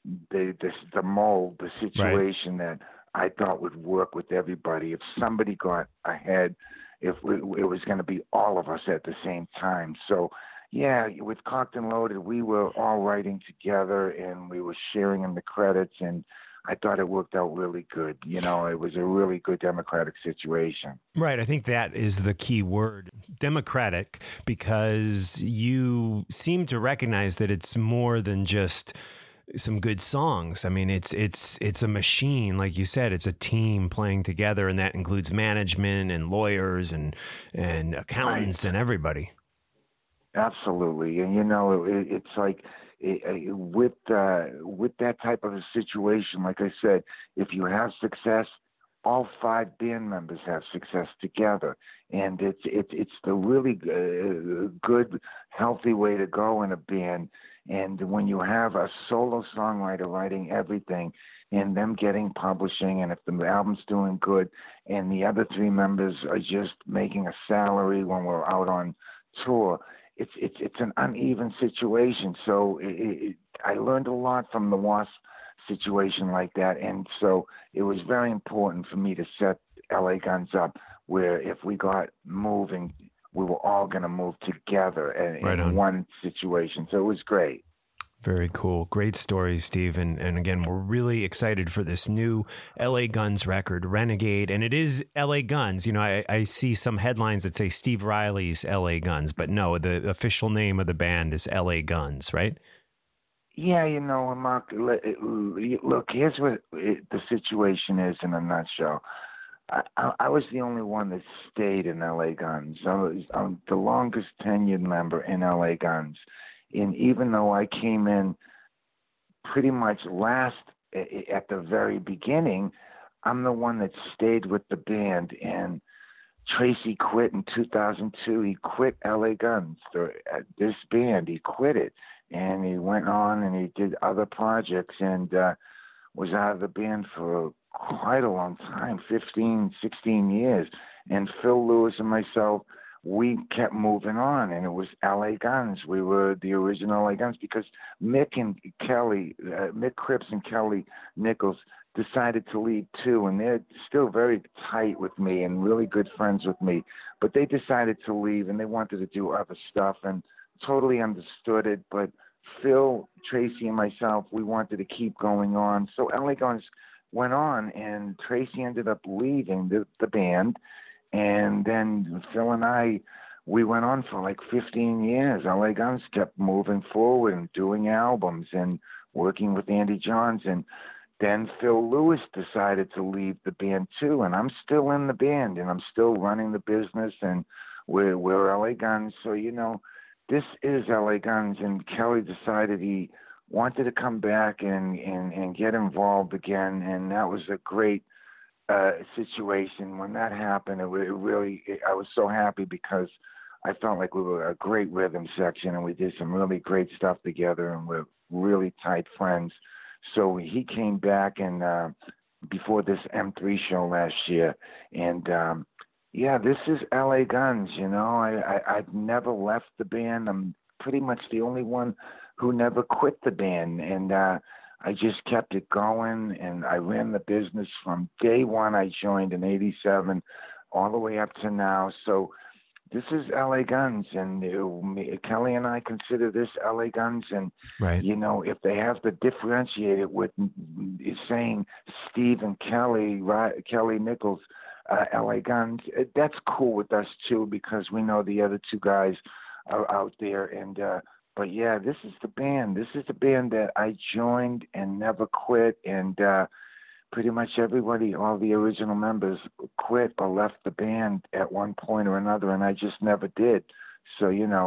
mold, the situation that I thought would work with everybody. If somebody got ahead, it was going to be all of us at the same time. So, yeah, with Cocked and Loaded, we were all writing together, and we were sharing in the credits, and I thought it worked out really good. You know, it was a really good democratic situation. Right. I think that is the key word, democratic, because you seem to recognize that it's more than just some good songs. I mean, it's a machine, like you said. It's a team playing together, and that includes management and lawyers and accountants and everybody. Absolutely. And, you know, it's like with that type of a situation, like I said, if you have success, all 5 band members have success together. And it's the really good, healthy way to go in a band. And when you have a solo songwriter writing everything and them getting publishing, and if the album's doing good and the other 3 members are just making a salary when we're out on tour, it's an uneven situation. So I learned a lot from the Wasp situation like that. And so it was very important for me to set LA Guns up where if we got moving, we were all going to move together in one situation. So it was great. Very cool. Great story, Steve. And again, we're really excited for this new LA Guns record, Renegade. And it is LA Guns. You know, I see some headlines that say Steve Riley's LA Guns, but no, the official name of the band is LA Guns, right? Yeah, Mark, look, here's what the situation is in a nutshell. I was the only one that stayed in LA Guns. I'm the longest tenured member in LA Guns. And even though I came in pretty much last at the very beginning, I'm the one that stayed with the band. And Tracy quit in 2002. He quit LA Guns, this band. He quit it. And he went on and he did other projects and was out of the band for quite a long time, 15, 16 years. And Phil Lewis and myself, we kept moving on, and it was LA Guns. We were the original LA Guns because Mick Cripps and Kelly Nichols decided to leave too, and they're still very tight with me and really good friends with me. But they decided to leave, and they wanted to do other stuff, and totally understood it. But Phil, Tracy, and myself, we wanted to keep going on. So LA Guns went on, and Tracy ended up leaving the band. And then Phil and I, we went on for like 15 years. LA Guns kept moving forward and doing albums and working with Andy Johns. And then Phil Lewis decided to leave the band too. And I'm still in the band, and I'm still running the business, and we're LA Guns. So, this is LA Guns. And Kelly decided he wanted to come back and get involved again. And that was a great situation. When that happened, I was so happy because I felt like we were a great rhythm section, and we did some really great stuff together, and we're really tight friends. So he came back and before this M3 show last year, and this is LA Guns. I've never left the band. I'm pretty much the only one who never quit the band, and I just kept it going, and I ran the business from day one. I joined in '87 all the way up to now. So this is LA Guns, and Kelly and I consider this LA Guns. And, right. If they have to differentiate it with saying Steve and Kelly Nichols, LA Guns, that's cool with us too, because we know the other two guys are out there. And, but yeah, this is the band. This is the band that I joined and never quit. And pretty much everybody, all the original members, quit or left the band at one point or another, and I just never did. So,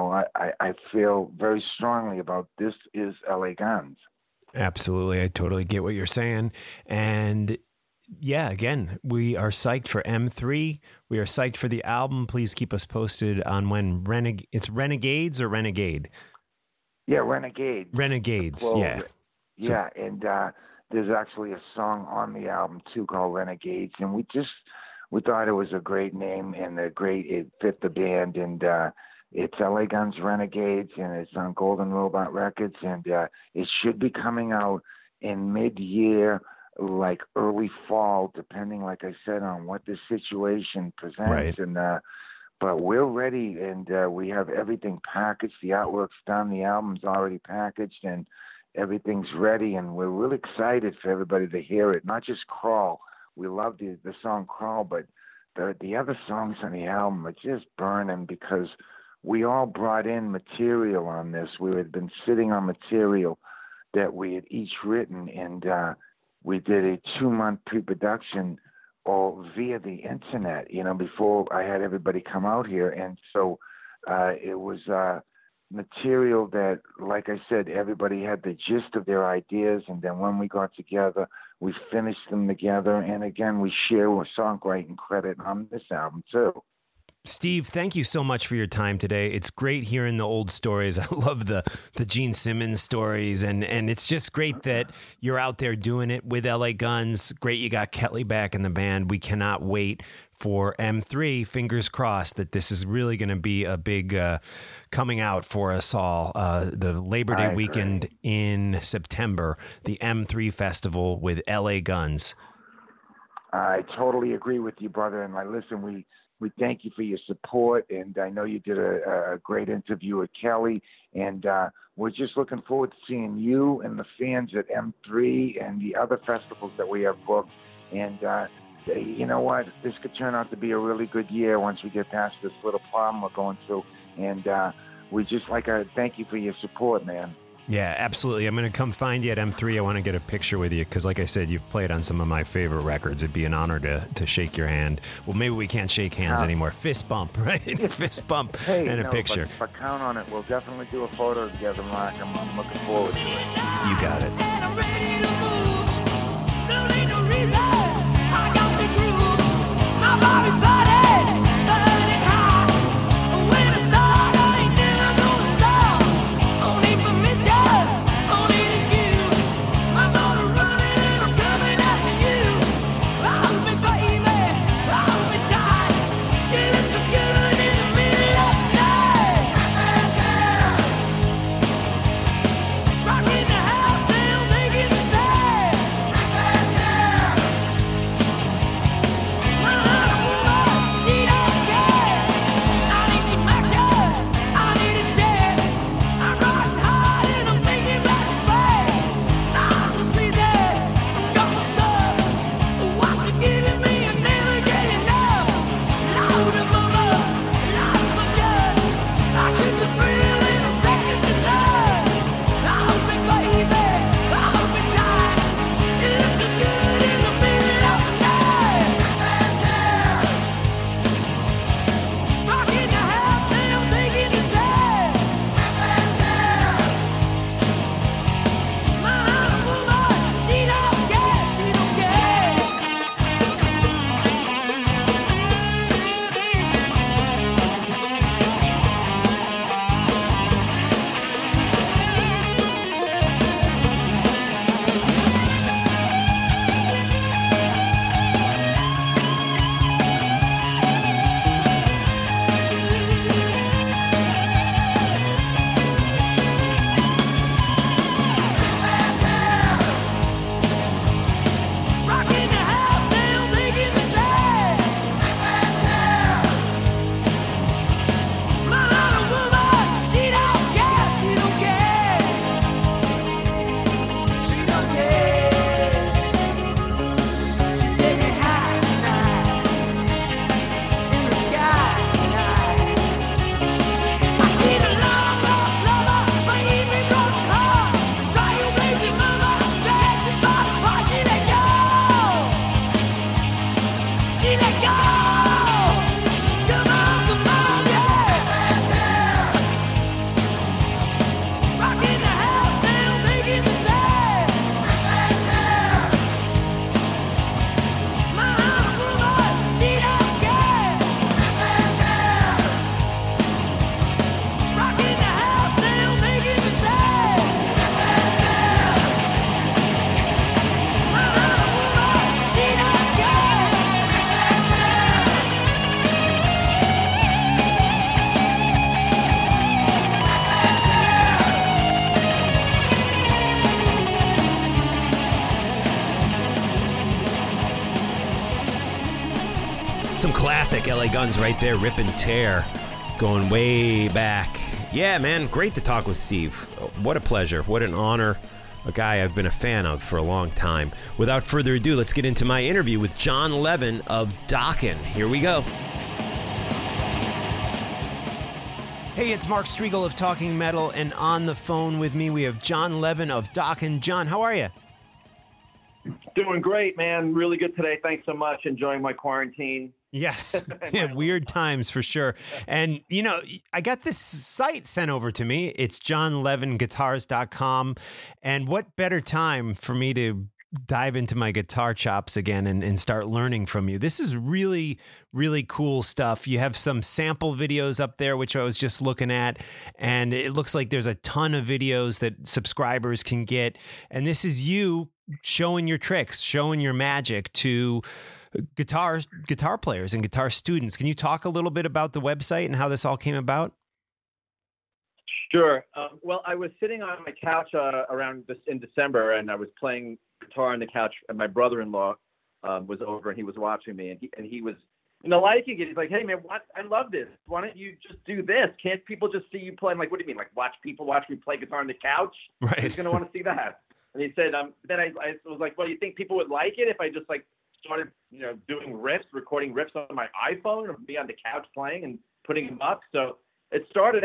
I feel very strongly about this is LA Guns. Absolutely. I totally get what you're saying. And yeah, again, we are psyched for M3. We are psyched for the album. Please keep us posted on when it's Renegades or Renegade? Yeah, Renegades. Renegades, well, yeah. Yeah, and there's actually a song on the album too called Renegades, and we thought it was a great name and it fit the band, and it's LA Guns Renegades, and it's on Golden Robot Records, and it should be coming out in mid-year, like early fall, depending, like I said, on what the situation presents. Right. And but we're ready, and we have everything packaged. The artwork's done. The album's already packaged, and everything's ready. And we're really excited for everybody to hear it. Not just Crawl. We love the song Crawl, but the other songs on the album are just burning because we all brought in material on this. We had been sitting on material that we had each written, and we did a 2-month pre-production all via the internet, before I had everybody come out here. And so it was material that, like I said, everybody had the gist of their ideas. And then when we got together, we finished them together. And again, we share a songwriting credit on this album too. Steve, thank you so much for your time today. It's great hearing the old stories. I love the Gene Simmons stories, and it's just great that you're out there doing it with LA Guns. Great you got Kelly back in the band. We cannot wait for M3. Fingers crossed that this is really going to be a big coming out for us all. The Labor Day weekend in September, the M3 Festival with LA Guns. I totally agree with you, brother. And listen, we thank you for your support, and I know you did a great interview with Kelly, and we're just looking forward to seeing you and the fans at M3 and the other festivals that we have booked. And you know what? This could turn out to be a really good year once we get past this little problem we're going through. And we just thank you for your support, man. Yeah, absolutely. I'm going to come find you at M3. I want to get a picture with you because, like I said, you've played on some of my favorite records. It'd be an honor to shake your hand. Well, maybe we can't shake hands anymore. Fist bump, right? Fist bump and a picture. But count on it. We'll definitely do a photo together, Mark. I'm looking forward to it. You got it. Some classic LA Guns right there, Rip and Tear, going way back. Yeah, man, great to talk with Steve. What a pleasure. What an honor. A guy I've been a fan of for a long time. Without further ado, let's get into my interview with John Levin of Dokken. Here we go. Hey, it's Mark Strigl of Talking Metal, and on the phone with me, we have John Levin of Dokken. John, how are you? Doing great, man. Really good today. Thanks so much. Enjoying my quarantine. Yes. Yeah, weird times for sure. And, you know, I got this site sent over to me. It's johnlevinguitars.com. And what better time for me to dive into my guitar chops again and start learning from you. This is really, really cool stuff. You have some sample videos up there, which I was just looking at, and it looks like there's a ton of videos that subscribers can get. And this is you showing your tricks, showing your magic to guitar players and guitar students. Can you talk a little bit about the website and how this all came about? Sure. Well, I was sitting on my couch in December, and I was playing guitar on the couch, and my brother-in-law was over, and he was watching me, and he was, liking it. He's like, "Hey, man, I love this. Why don't you just do this? Can't people just see you play?" I'm like, "What do you mean? Like, watch me play guitar on the couch? Right. Who's going to want to see that?" And he said, then I was like, "Well, you think people would like it if I just started, doing riffs, recording riffs on my iPhone, or be on the couch playing and putting them up?" So it started out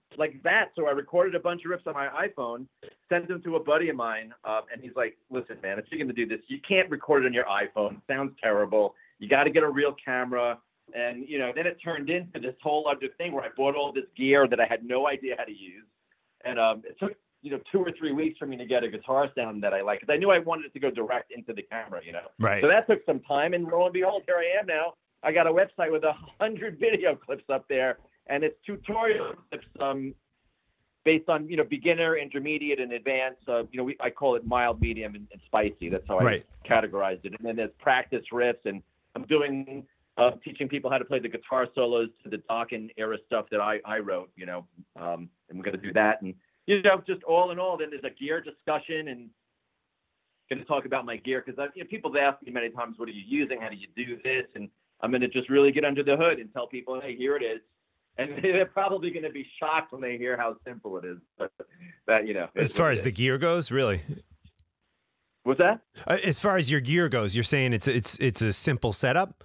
like that. So I recorded a bunch of riffs on my iPhone, sent them to a buddy of mine, and he's like, "Listen, man, if you're going to do this, you can't record it on your iPhone. It sounds terrible. You got to get a real camera." And, you know, then it turned into this whole other thing where I bought all this gear that I had no idea how to use. And it took, 2 or 3 weeks for me to get a guitar sound that I like, because I knew I wanted it to go direct into the camera, Right. So that took some time, and lo and behold, here I am now. I got a website with 100 video clips up there, and it's tutorial clips based on, beginner, intermediate, and advanced. I call it mild, medium, and spicy. That's how I categorized it. And then there's practice riffs, and I'm doing teaching people how to play the guitar solos to the Dokken era stuff that I wrote, and we're going to do that. And, just all in all, then there's a gear discussion, and going to talk about my gear, because people have asked me many times, what are you using? How do you do this? And I'm going to just really get under the hood and tell people, hey, here it is. And they're probably going to be shocked when they hear how simple it is. But that, as far as the gear goes, really. What's that? As far as your gear goes, you're saying it's a simple setup?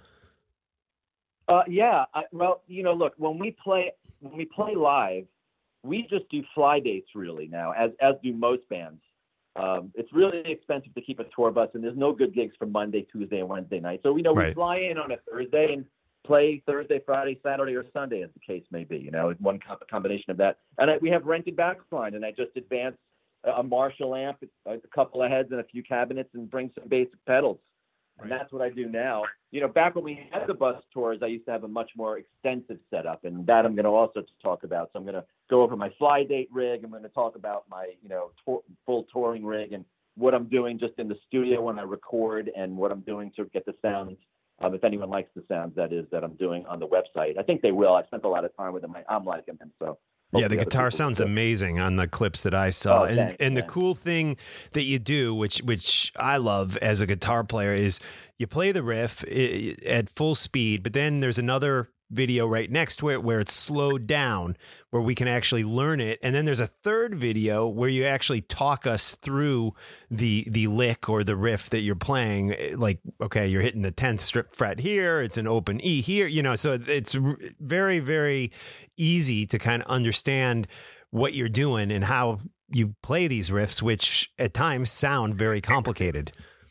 Yeah. Well, look, when we play live, we just do fly dates really now, as do most bands. It's really expensive to keep a tour bus, and there's no good gigs for Monday, Tuesday, and Wednesday night. So, we fly in on a Thursday and play Thursday, Friday, Saturday, or Sunday, as the case may be, one combination of that. And we have rented backline, and I just advanced a Marshall amp, a couple of heads, and a few cabinets, and bring some basic pedals. And that's what I do now. Back when we had the bus tours, I used to have a much more extensive setup, and that I'm going to also talk about. So I'm going to go over my fly date rig. I'm going to talk about my, full touring rig, and what I'm doing just in the studio when I record, and what I'm doing to get the sounds. If anyone likes the sounds, that I'm doing on the website. I think they will. I spent a lot of time with them. I'm liking them. So. Yeah, the guitar sounds amazing on the clips that I saw. And the cool thing that you do, which I love as a guitar player, is you play the riff at full speed, but then there's another video right next to it where it's slowed down, where we can actually learn it. And then there's a third video where you actually talk us through the lick or the riff that you're playing. Like, okay, you're hitting the 10th fret here, it's an open E here, so it's very, very easy to kind of understand what you're doing and how you play these riffs, which at times sound very complicated.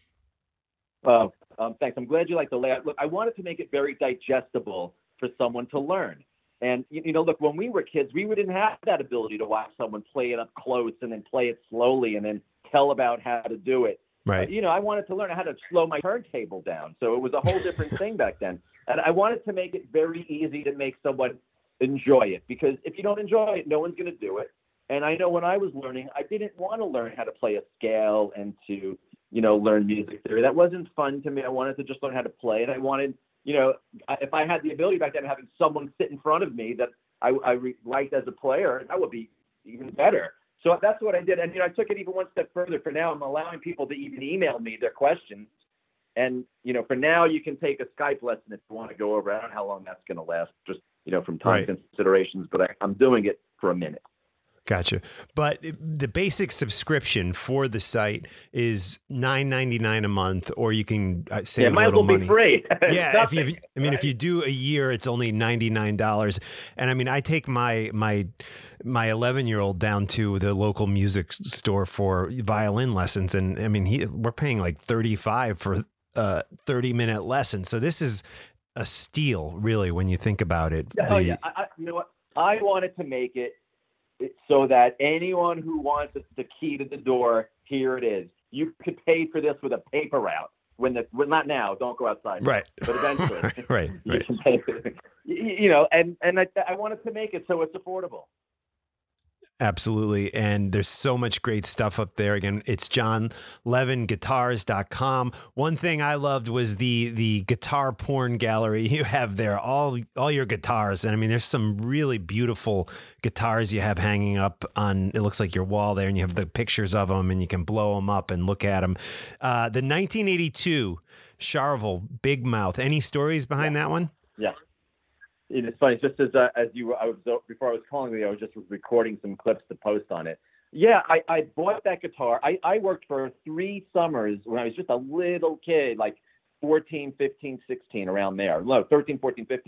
Thanks. I'm glad you like the layout. Look, I wanted to make it very digestible for someone to learn. And, look, when we were kids, we didn't have that ability to watch someone play it up close and then play it slowly and then tell about how to do it. Right. I wanted to learn how to slow my turntable down. So it was a whole different thing back then. And I wanted to make it very easy to make someone enjoy it, because if you don't enjoy it, no one's going to do it. And I know when I was learning, I didn't want to learn how to play a scale and to, learn music theory. That wasn't fun to me. I wanted to just learn how to play. And I wanted, if I had the ability back then, having someone sit in front of me that I liked as a player, that would be even better. So that's what I did. And, I took it even one step further. For now, I'm allowing people to even email me their questions. And, for now, you can take a Skype lesson if you want to go over. I don't know how long that's going to last, just, from time considerations, but I'm doing it for a minute. Gotcha. But the basic subscription for the site is $9.99 a month, or you can save a little money. Be free. Yeah, if you do a year, it's only $99. And I take my 11-year-old down to the local music store for violin lessons, and we're paying like $35 for a 30-minute lesson. So this is a steal, really, when you think about it. Yeah. You know what? I wanted to make it so that anyone who wants the key to the door, here it is. You could pay for this with a paper route. Not now, don't go outside. Right. But eventually, right. You can pay for it. And I wanted to make it so it's affordable. Absolutely. And there's so much great stuff up there. Again, it's JohnLevinGuitars.com. One thing I loved was the guitar porn gallery you have there, all your guitars. And there's some really beautiful guitars you have hanging up on, it looks like your wall there, and you have the pictures of them and you can blow them up and look at them. The 1982 Charvel Big Mouth. Any stories behind that one? Yeah. It's funny, just before I was calling you, I was just recording some clips to post on it. Yeah, I bought that guitar. I worked for 3 summers when I was just a little kid, like 14, 15, 16, around there. No, 13, 14, 15,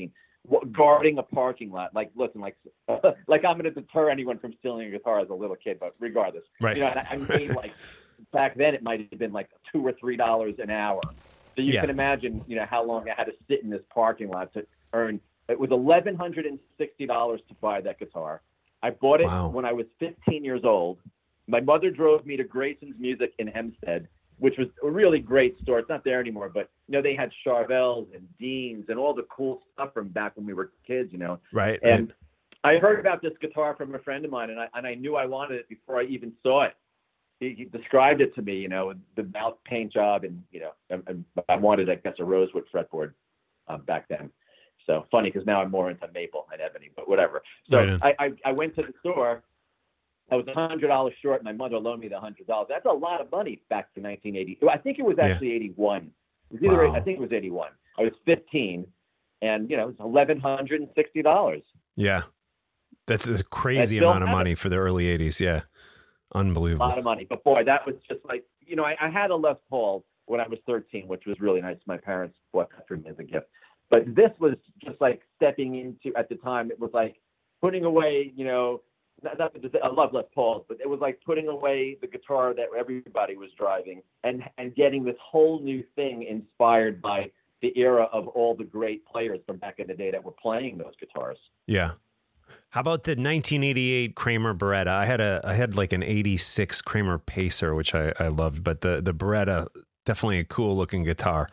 guarding a parking lot. Like, listen, like I'm going to deter anyone from stealing a guitar as a little kid, but regardless, Right. you know, and I made like back then it might have been like $2 or $3 an hour. So you can imagine, you know, how long I had to sit in this parking lot to earn. It was $1,160 to buy that guitar. I bought it when I was 15 years old. My mother drove me to Grayson's Music in Hempstead, which was a really great store. It's not there anymore, but, you know, they had Charvels and Deans and all the cool stuff from back when we were kids, you know. Right. And I heard about this guitar from a friend of mine, and I knew I wanted it before I even saw it. He described it to me, you know, the mouth paint job, and, you know, and I wanted, I guess, a rosewood fretboard back then. So funny, because now I'm more into maple and ebony, but whatever. So I went to the store. I was $100 short. My mother loaned me the $100. That's a lot of money back to 1980. I think it was actually 81. It was either, I think it was 81. I was 15, and, you know, it was $1,160. Yeah. That's a crazy amount of money for the early 80s. Yeah. Unbelievable. A lot of money. But boy, that was just like, you know, I had a Les Paul when I was 13, which was really nice. My parents bought that for me as a gift. But this was just like stepping into, at the time, it was like putting away, you know, I love Les Pauls, but it was like putting away the guitar that everybody was driving and getting this whole new thing inspired by the era of all the great players from back in the day that were playing those guitars. Yeah. How about the 1988 Kramer Beretta? I had like an 86 Kramer Pacer, which I loved, but the Beretta, definitely a cool looking guitar.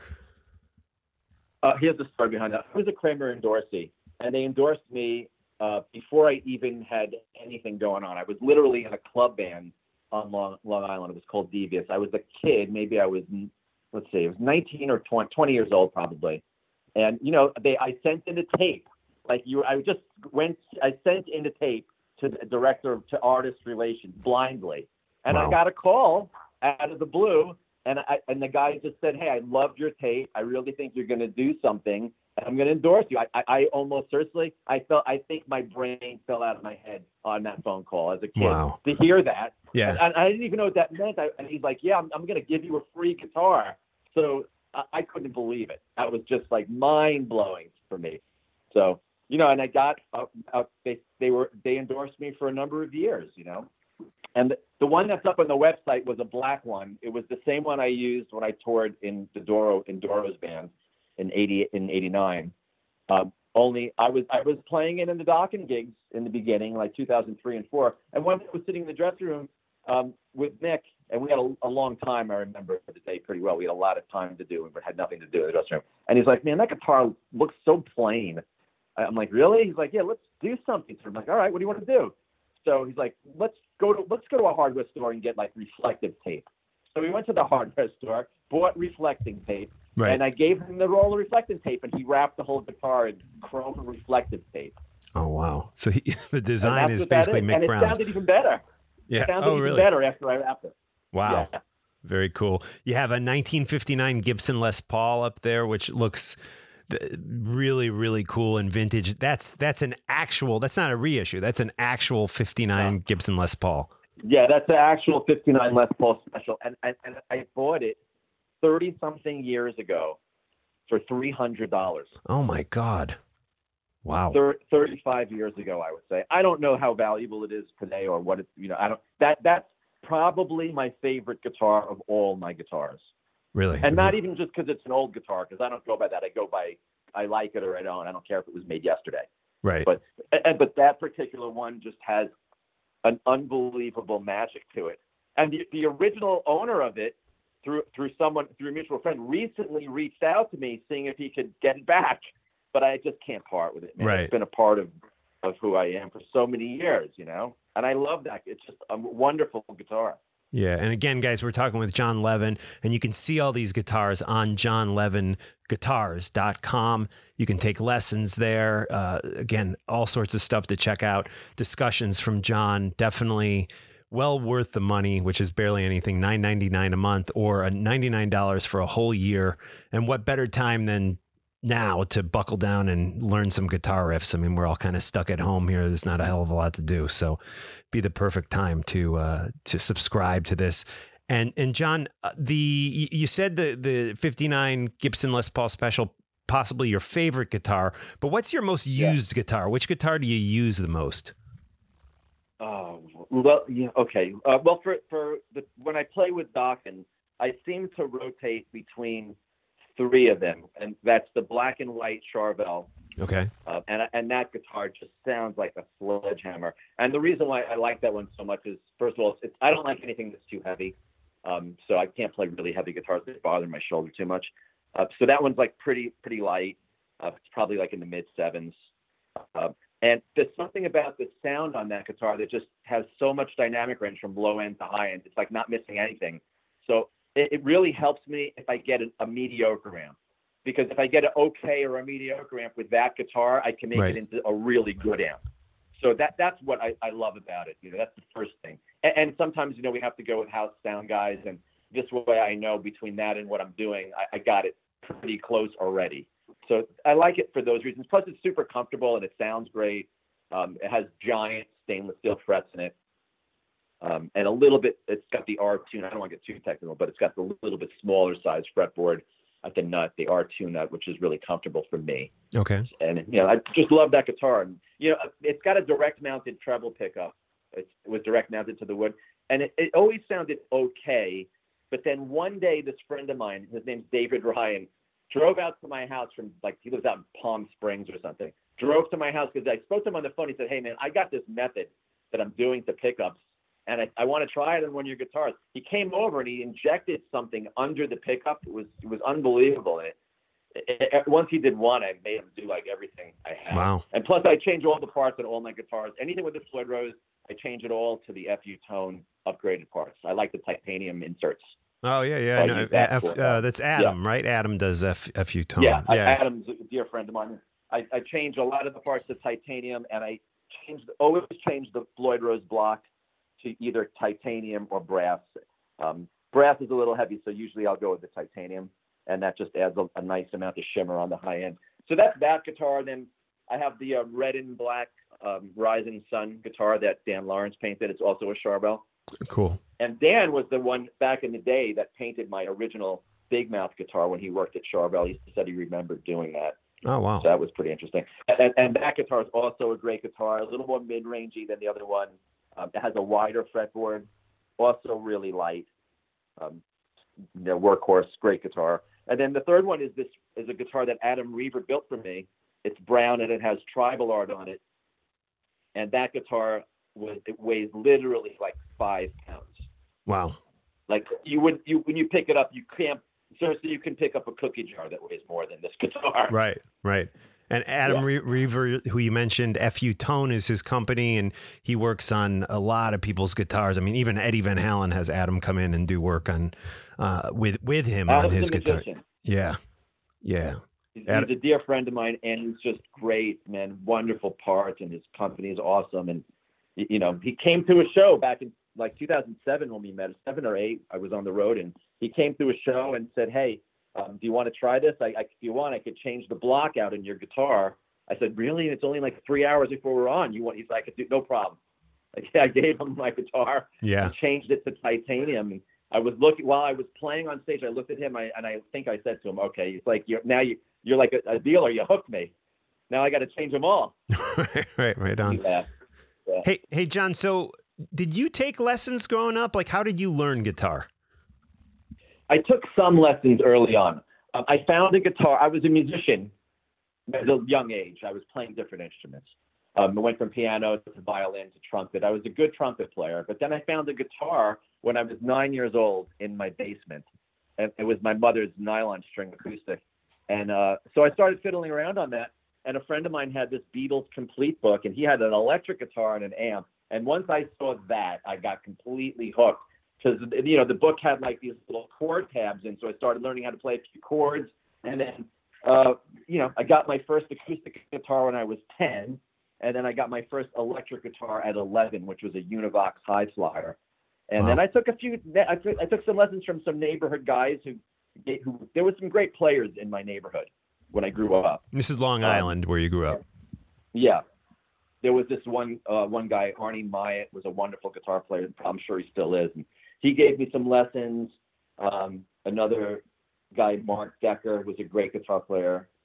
Here's the story behind that. I was a Kramer endorsee, and they endorsed me before I even had anything going on. I was literally in a club band on Long Island. It was called Devious. I was a kid. Maybe I was, let's see, I was 19 or 20 years old probably. And, you know, I sent in a tape. I sent in the tape to the director to artist relations blindly. And I got a call out of the blue. And the guy just said, "Hey, I loved your tape. I really think you're going to do something. And I'm going to endorse you." I almost seriously, I think my brain fell out of my head on that phone call as a kid to hear that. Yeah. And I didn't even know what that meant. And he's like, "Yeah, I'm going to give you a free guitar." So I couldn't believe it. That was just like mind blowing for me. So, you know, and I got, they endorsed me for a number of years, you know. And the one that's up on the website was a black one. It was the same one I used when I toured in Doro's band in 89. Only I was playing it in the Dokken gigs in the beginning, like 2003 and 4. And one day I was sitting in the dressing room with Nick, and we had a long time. I remember the day pretty well. We had a lot of time to do, but had nothing to do in the dressing room. And he's like, "Man, that guitar looks so plain." I'm like, "Really?" He's like, "Yeah, let's do something." So I'm like, "All right, what do you want to do?" So he's like, let's go to a hardware store and get like reflective tape. So we went to the hardware store, bought reflecting tape, and I gave him the roll of reflective tape, and he wrapped the whole guitar in chrome reflective tape. Oh wow! So the design is basically Mick Brown's. And it sounded even better. Yeah. It sounded even better after I wrapped it. Wow. Yeah. Very cool. You have a 1959 Gibson Les Paul up there, which looks really, really cool and vintage. That's an actual, that's not a reissue. That's an actual 59 Gibson Les Paul. Yeah, that's the actual 59 Les Paul special. And I bought it 30 something years ago for $300. Oh my God. Wow. 35 years ago, I would say. I don't know how valuable it is today or what it's, you know, that's probably my favorite guitar of all my guitars. Really? And not even just because it's an old guitar, because I don't go by that. I go by, I like it or I don't. I don't care if it was made yesterday. Right. But that particular one just has an unbelievable magic to it. And the original owner of it, through a mutual friend, recently reached out to me, seeing if he could get it back. But I just can't part with it, man. Right. It's been a part of who I am for so many years, you know. And I love that. It's just a wonderful guitar. Yeah. And again, guys, we're talking with Jon Levin, and you can see all these guitars on JonLevinGuitars.com. You can take lessons there. Again, all sorts of stuff to check out. Discussions from Jon, definitely well worth the money, which is barely anything, $9.99 a month or $99 for a whole year. And what better time than now to buckle down and learn some guitar riffs. I mean, we're all kind of stuck at home here. There's not a hell of a lot to do. So be the perfect time to subscribe to this. And Jon, you said the 59 Gibson Les Paul special possibly your favorite guitar, but what's your most used guitar? Which guitar do you use the most? Oh, well, yeah, okay. Well, when I play with Dokken, I seem to rotate between three of them, and that's the black and white Charvel. Okay. And that guitar just sounds like a sledgehammer. And the reason why I like that one so much is, first of all, I don't like anything that's too heavy. So I can't play really heavy guitars that bother my shoulder too much. So that one's like pretty light. It's probably like in the mid 7s. And there's something about the sound on that guitar that just has so much dynamic range from low end to high end. It's like not missing anything. So it really helps me if I get a mediocre amp. Because if I get an okay or a mediocre amp with that guitar, I can make it into a really good amp. So that's what I love about it. That's the first thing. And sometimes, we have to go with house sound guys. And this way I know between that and what I'm doing, I got it pretty close already. So I like it for those reasons. Plus, it's super comfortable and it sounds great. It has giant stainless steel frets in it. And a little bit, it's got the R2. I don't want to get too technical, but it's got the little bit smaller size fretboard at the nut, the R2 nut, which is really comfortable for me. Okay. And, I just love that guitar. And, it's got a direct mounted treble pickup. It was direct mounted to the wood. And it always sounded okay. But then one day, this friend of mine, his name's David Ryan, drove out to my house from, he lives out in Palm Springs or something. Drove to my house because I spoke to him on the phone. He said, "Hey, man, I got this method that I'm doing to pickups, and I want to try it on one of your guitars." He came over and he injected something under the pickup. It was unbelievable. Once he did one, I made him do everything I had. Wow. And plus, I change all the parts on all my guitars. Anything with the Floyd Rose, I change it all to the FU Tone upgraded parts. I like the titanium inserts. Oh, yeah. No, that's Adam, right? Adam does FU Tone. Yeah, Adam's a dear friend of mine. I change a lot of the parts to titanium, and I always change the Floyd Rose block to either titanium or brass. Brass is a little heavy, so usually I'll go with the titanium, and that just adds a nice amount of shimmer on the high end. So that's that guitar. Then I have the red and black Rising Sun guitar that Dan Lawrence painted. It's also a Charvel. Cool. And Dan was the one back in the day that painted my original big mouth guitar when he worked at Charvel. He said he remembered doing that. Oh, wow. So that was pretty interesting. And that guitar is also a great guitar, a little more mid-rangey than the other one. It has a wider fretboard, also really light. Workhorse, great guitar. And then the third one is a guitar that Adam Reaver built for me. It's brown and it has tribal art on it. And that guitar weighs literally 5 pounds. Wow. When you pick it up, you can't. Seriously, you can pick up a cookie jar that weighs more than this guitar. Right. And Adam Reaver, who you mentioned, FU Tone is his company, and he works on a lot of people's guitars. I mean, even Eddie Van Halen has Adam come in and do work on with him on his guitar. Yeah. He's a dear friend of mine, and he's just great, man. Wonderful parts, and his company is awesome. And he came to a show back in 2007 when we met, 7 or 8. I was on the road, and he came to a show and said, "Hey, do you want to try this? If you want, I could change the block out in your guitar." I said, "Really? It's only 3 hours before we're on. You want?" He's like, "No problem." I gave him my guitar. Yeah. And changed it to titanium. And I was looking while I was playing on stage. I looked at him, and I think I said to him, "Okay." He's like, "You're like a dealer. You hooked me. Now I got to change them all." right on. Yeah. Hey, John. So, did you take lessons growing up? How did you learn guitar? I took some lessons early on. I found a guitar. I was a musician at a young age. I was playing different instruments. I went from piano to violin to trumpet. I was a good trumpet player. But then I found a guitar when I was 9 years old in my basement. And it was my mother's nylon string acoustic. And so I started fiddling around on that. And a friend of mine had this Beatles complete book, and he had an electric guitar and an amp. And once I saw that, I got completely hooked. Because, the book had these little chord tabs in, so I started learning how to play a few chords. And then, I got my first acoustic guitar when I was 10. And then I got my first electric guitar at 11, which was a Univox High Flyer. And then I took I took some lessons from some neighborhood guys who there were some great players in my neighborhood when I grew up. This is Long Island where you grew up. Yeah. There was this one guy, Arnie Myatt, was a wonderful guitar player. I'm sure he still is. And he gave me some lessons. Another guy, Mark Decker, was a great guitar player.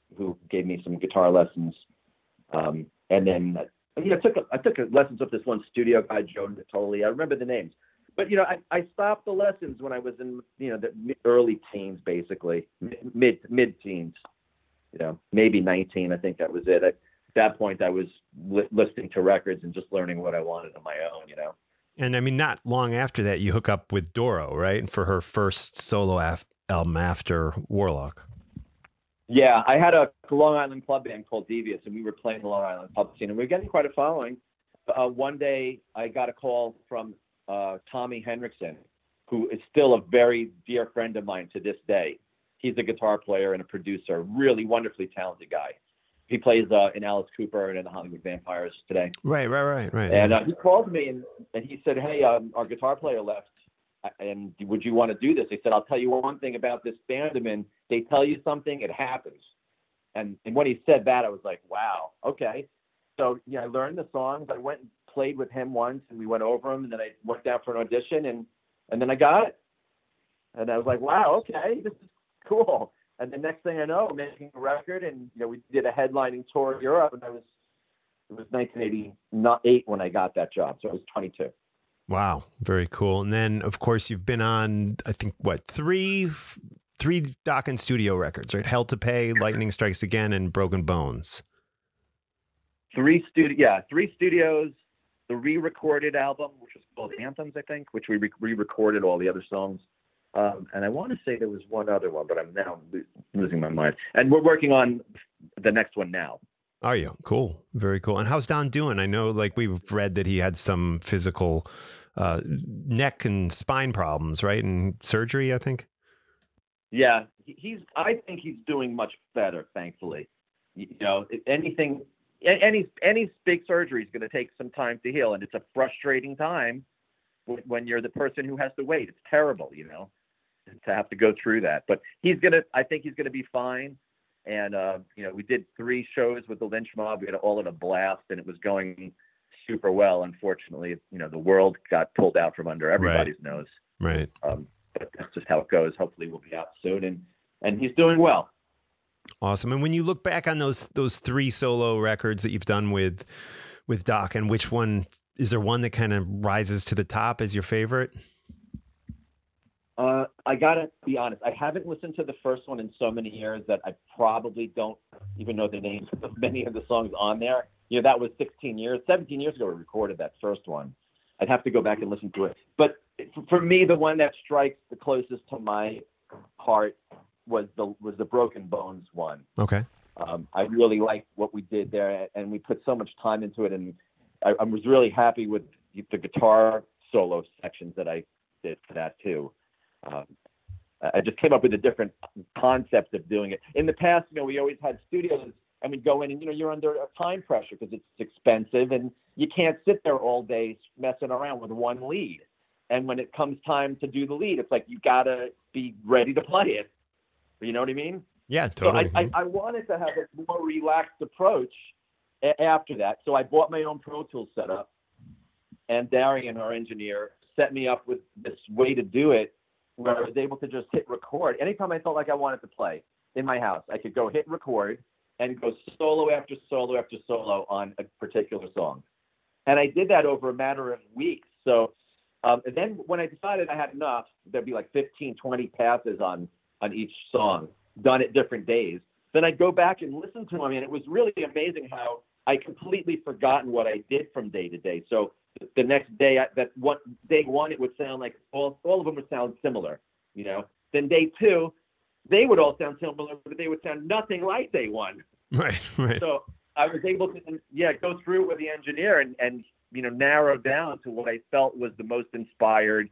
who gave me some guitar lessons. And then I took lessons with this one studio guy, Joe Natoli. I remember the names. But, I stopped the lessons when I was in, the early teens, basically, mid-teens, maybe 19. I think that was it. At that point, I was listening to records and just learning what I wanted on my own, And I mean, not long after that, you hook up with Doro, right? For her first solo album after Warlock. Yeah, I had a Long Island club band called Devious, and we were playing the Long Island club scene, and we were getting quite a following. One day, I got a call from Tommy Henriksen, who is still a very dear friend of mine to this day. He's a guitar player and a producer, really wonderfully talented guy. He plays in Alice Cooper and in the Hollywood Vampires today. Right. And he called me and he said, "Hey, our guitar player left, and would you want to do this?" I said, "I'll tell you one thing about this band I'm in. They tell you something, it happens." And when he said that, I was like, wow, okay. So I learned the songs. I went and played with him once, and we went over them, and then I went down for an audition, and then I got it. And I was like, wow, okay, this is cool. And the next thing I know, I'm making a record, and we did a headlining tour of Europe, and it was 1988 when I got that job, so I was 22. Wow, very cool. And then, of course, you've been on, I think, three Dokken studio records, right? Hell to Pay, Lightning Strikes Again, and Broken Bones. Three studios, the re-recorded album, which was called Anthems, I think, which we re-recorded all the other songs. And I want to say there was one other one, but I'm now losing my mind. And we're working on the next one now. Are you? Cool. Very cool. And how's Don doing? I know, we've read that he had some physical neck and spine problems, right? And surgery, I think. Yeah, I think he's doing much better, thankfully. Any big surgery is going to take some time to heal, and it's a frustrating time when you're the person who has to wait. It's terrible, to have to go through that. But I think he's gonna be fine. And we did 3 shows with the Lynch Mob. We had all of a blast, and it was going super well. Unfortunately, the world got pulled out from under everybody's nose. Right. But that's just how it goes. Hopefully we'll be out soon, and he's doing well. Awesome. And when you look back on those 3 solo records that you've done with Dokken, which one is there? One that kind of rises to the top as your favorite? I gotta be honest. I haven't listened to the first one in so many years that I probably don't even know the names of many of the songs on there. That was 17 years ago we recorded that first one. I'd have to go back and listen to it. But for me, the one that strikes the closest to my heart was the Broken Bones one. Okay. I really liked what we did there, and we put so much time into it, and I was really happy with the guitar solo sections that I did for that too. I just came up with a different concept of doing it. In the past, we always had studios, and we'd go in, and you're under a time pressure because it's expensive, and you can't sit there all day messing around with one lead. And when it comes time to do the lead, it's like you gotta be ready to play it. You know what I mean? Yeah, totally. So I wanted to have a more relaxed approach after that. So I bought my own Pro Tools setup, and Darian, our engineer, set me up with this way to do it where I was able to just hit record. Anytime I felt like I wanted to play in my house, I could go hit record and go solo after solo after solo on a particular song. And I did that over a matter of weeks. So and then when I decided I had enough, there'd be like 15, 20 passes on each song, done at different days. Then I'd go back and listen to them, and it was really amazing how I completely forgotten what I did from day to day. So the next day, day one, it would sound like all of them would sound similar, Then day 2, they would all sound similar, but they would sound nothing like day 1. Right. So I was able to, go through it with the engineer and narrow down to what I felt was the most inspired,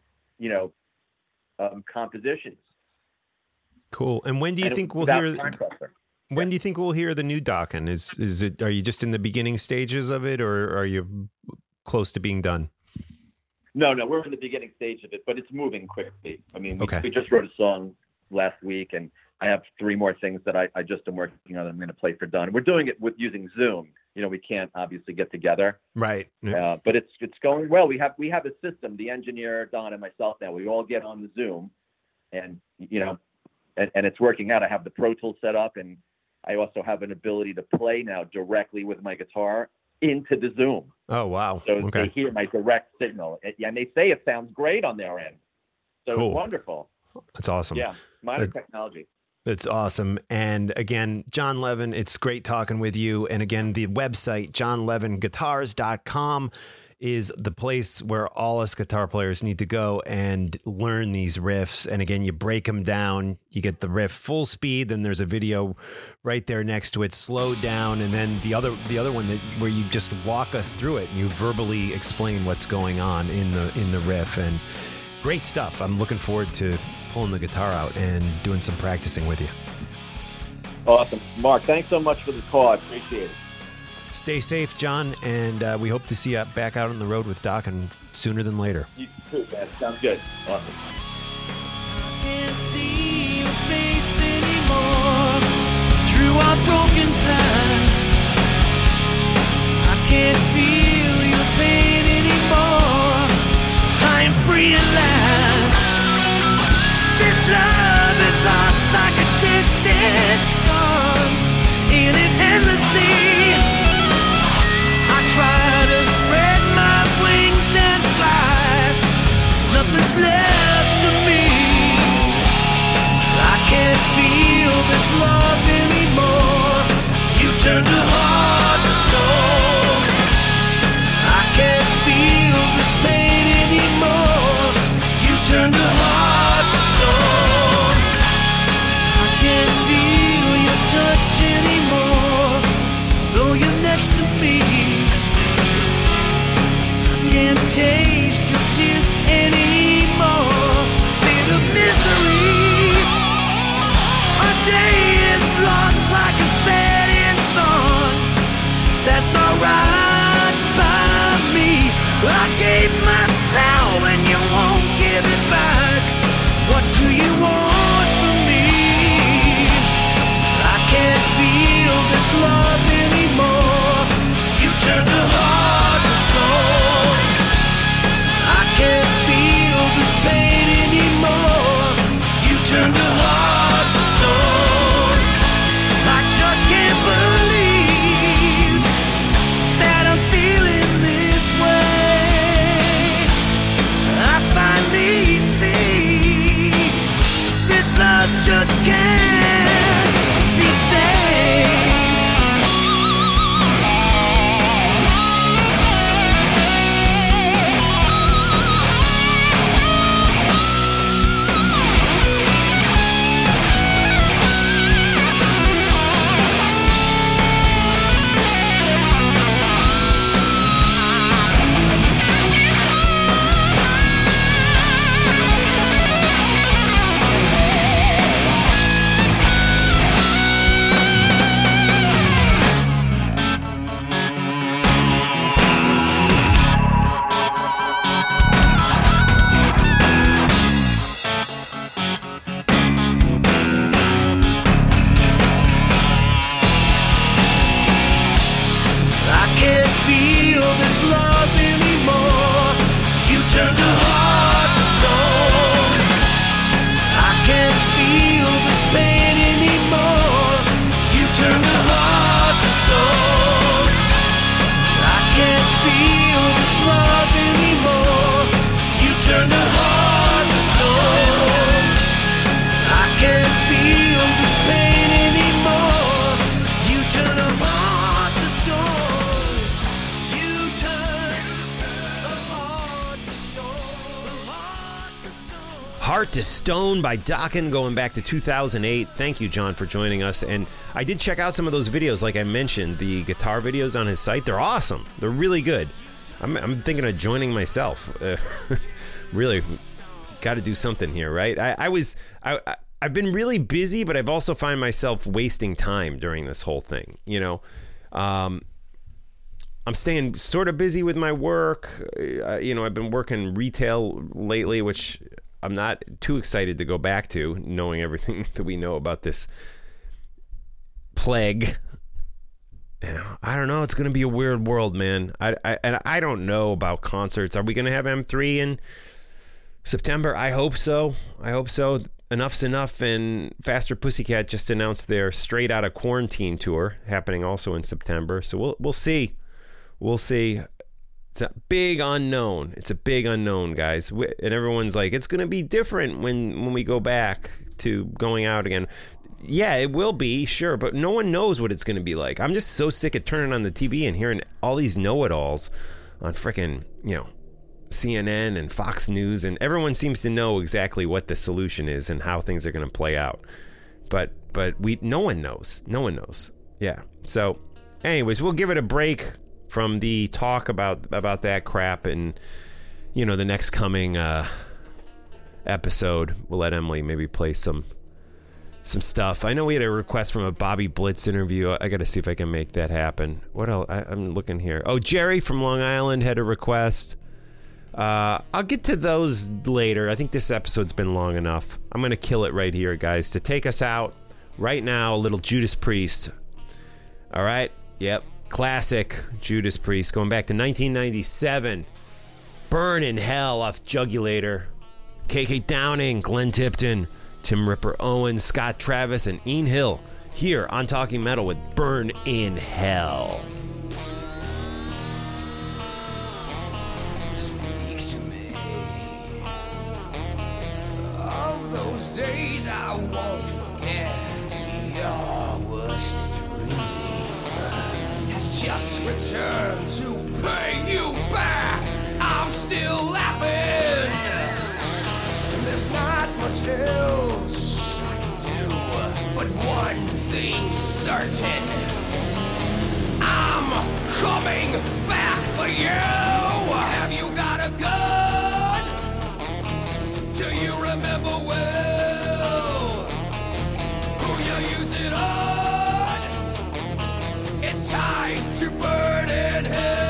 compositions. Cool. And when do you think we'll hear? When do you think we'll hear the new Dokken? Is it? Are you just in the beginning stages of it, or are you close to being done? No, we're in the beginning stage of it, but it's moving quickly. I mean, we just wrote a song last week, and I have 3 more things that I just am working on. I'm going to play for Don. We're doing it with using Zoom. We can't obviously get together, right? But it's going well. We have a system. The engineer, Don, and myself now. We all get on the Zoom, and and it's working out. I have the Pro Tools set up, and I also have an ability to play now directly with my guitar into the Zoom. Oh, wow. So Okay. they hear my direct signal. And they say it sounds great on their end. So Cool. it's wonderful. That's awesome. Yeah, modern technology. It's awesome. And again, John Levin, it's great talking with you. And again, the website, johnlevinguitars.com, is the place where all us guitar players need to go and learn these riffs. And again, you break them down, you get the riff full speed, then there's a video right there next to it, slowed down, and then the other one where you just walk us through it and you verbally explain what's going on in the riff. And great stuff. I'm looking forward to pulling the guitar out and doing some practicing with you. Awesome. Mark, thanks so much for the call. I appreciate it. Stay safe, John, and we hope to see you back out on the road with Doc and sooner than later. You too, man. Sounds good. Awesome. Can't see your face anymore through our broken past. I can't feel your pain anymore. I am free at last. This love is lost like a distant sun in an endless sea. I try to spread my wings and fly. Nothing's left of me. I can't feel this love anymore. You turn to heart to stone. I can't feel this pain anymore. You turn to heart to stone. I can't feel your touch anymore, though you're next to me. Can't taste your tears anymore. Bitter misery. A day is lost like a setting sun. That's alright by me. I gave myself and you won't give it back. What do you want from me? I can't feel this love anymore. You turn to heart to stone. I can't feel this pain anymore. You turn to heart to stone. I just can't believe that I'm feeling this way. I finally see this love just can't be saved. I can't feel this love anymore. You turn to heart to stone. I can't feel this pain anymore. You turn to heart to stone. I can't feel this love anymore. You turn to heart to stone. I can't feel this pain anymore. You turn to heart to stone. You turn to heart to stone. Heart to Stone by Dokken, going back to 2008. Thank you, John, for joining us. And I did check out some of those videos, like I mentioned, the guitar videos on his site. They're awesome. They're really good. I'm thinking of joining myself. Really got to do something here, right? I've been really busy, but I've also find myself wasting time during this whole thing. You know, I'm staying sort of busy with my work. I've been working retail lately, which I'm not too excited to go back to, knowing everything that we know about this plague. I don't know. It's going to be a weird world, man. I don't know about concerts. Are we going to have M3 in September? I hope so. Enough's Enough and Faster Pussycat just announced their Straight Outta Quarantine tour, happening also in September. So we'll see. We'll see. It's a big unknown. It's a big unknown, guys. And everyone's like, it's going to be different when we go back to going out again. Yeah, it will be, sure, but no one knows what it's going to be like. I'm just so sick of turning on the TV and hearing all these know-it-alls on frickin', CNN and Fox News, and everyone seems to know exactly what the solution is and how things are going to play out. But no one knows. No one knows. Yeah. So, anyways, we'll give it a break from the talk about that crap, and the next coming episode, we'll let Emily maybe play some stuff. I know we had a request from a Bobby Blitz interview. I got to see if I can make that happen. What else? I'm looking here. Oh, Jerry from Long Island had a request. I'll get to those later. I think this episode's been long enough. I'm going to kill it right here, guys. To take us out right now, a little Judas Priest. All right? Yep. Classic Judas Priest, going back to 1997. Burn in Hell off Jugulator. KK Downing, Glenn Tipton, Tim Ripper Owens, Scott Travis, and Ian Hill here on Talking Metal with Burn in Hell. Speak to me of those days I won't forget. Your worst dream has just returned to pay you back. I'm still laughing. There's not much else I can do, but one thing's certain: I'm coming back for you. Have you got a gun? Do you remember well who you use it on? It's time to burn in hell.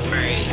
me.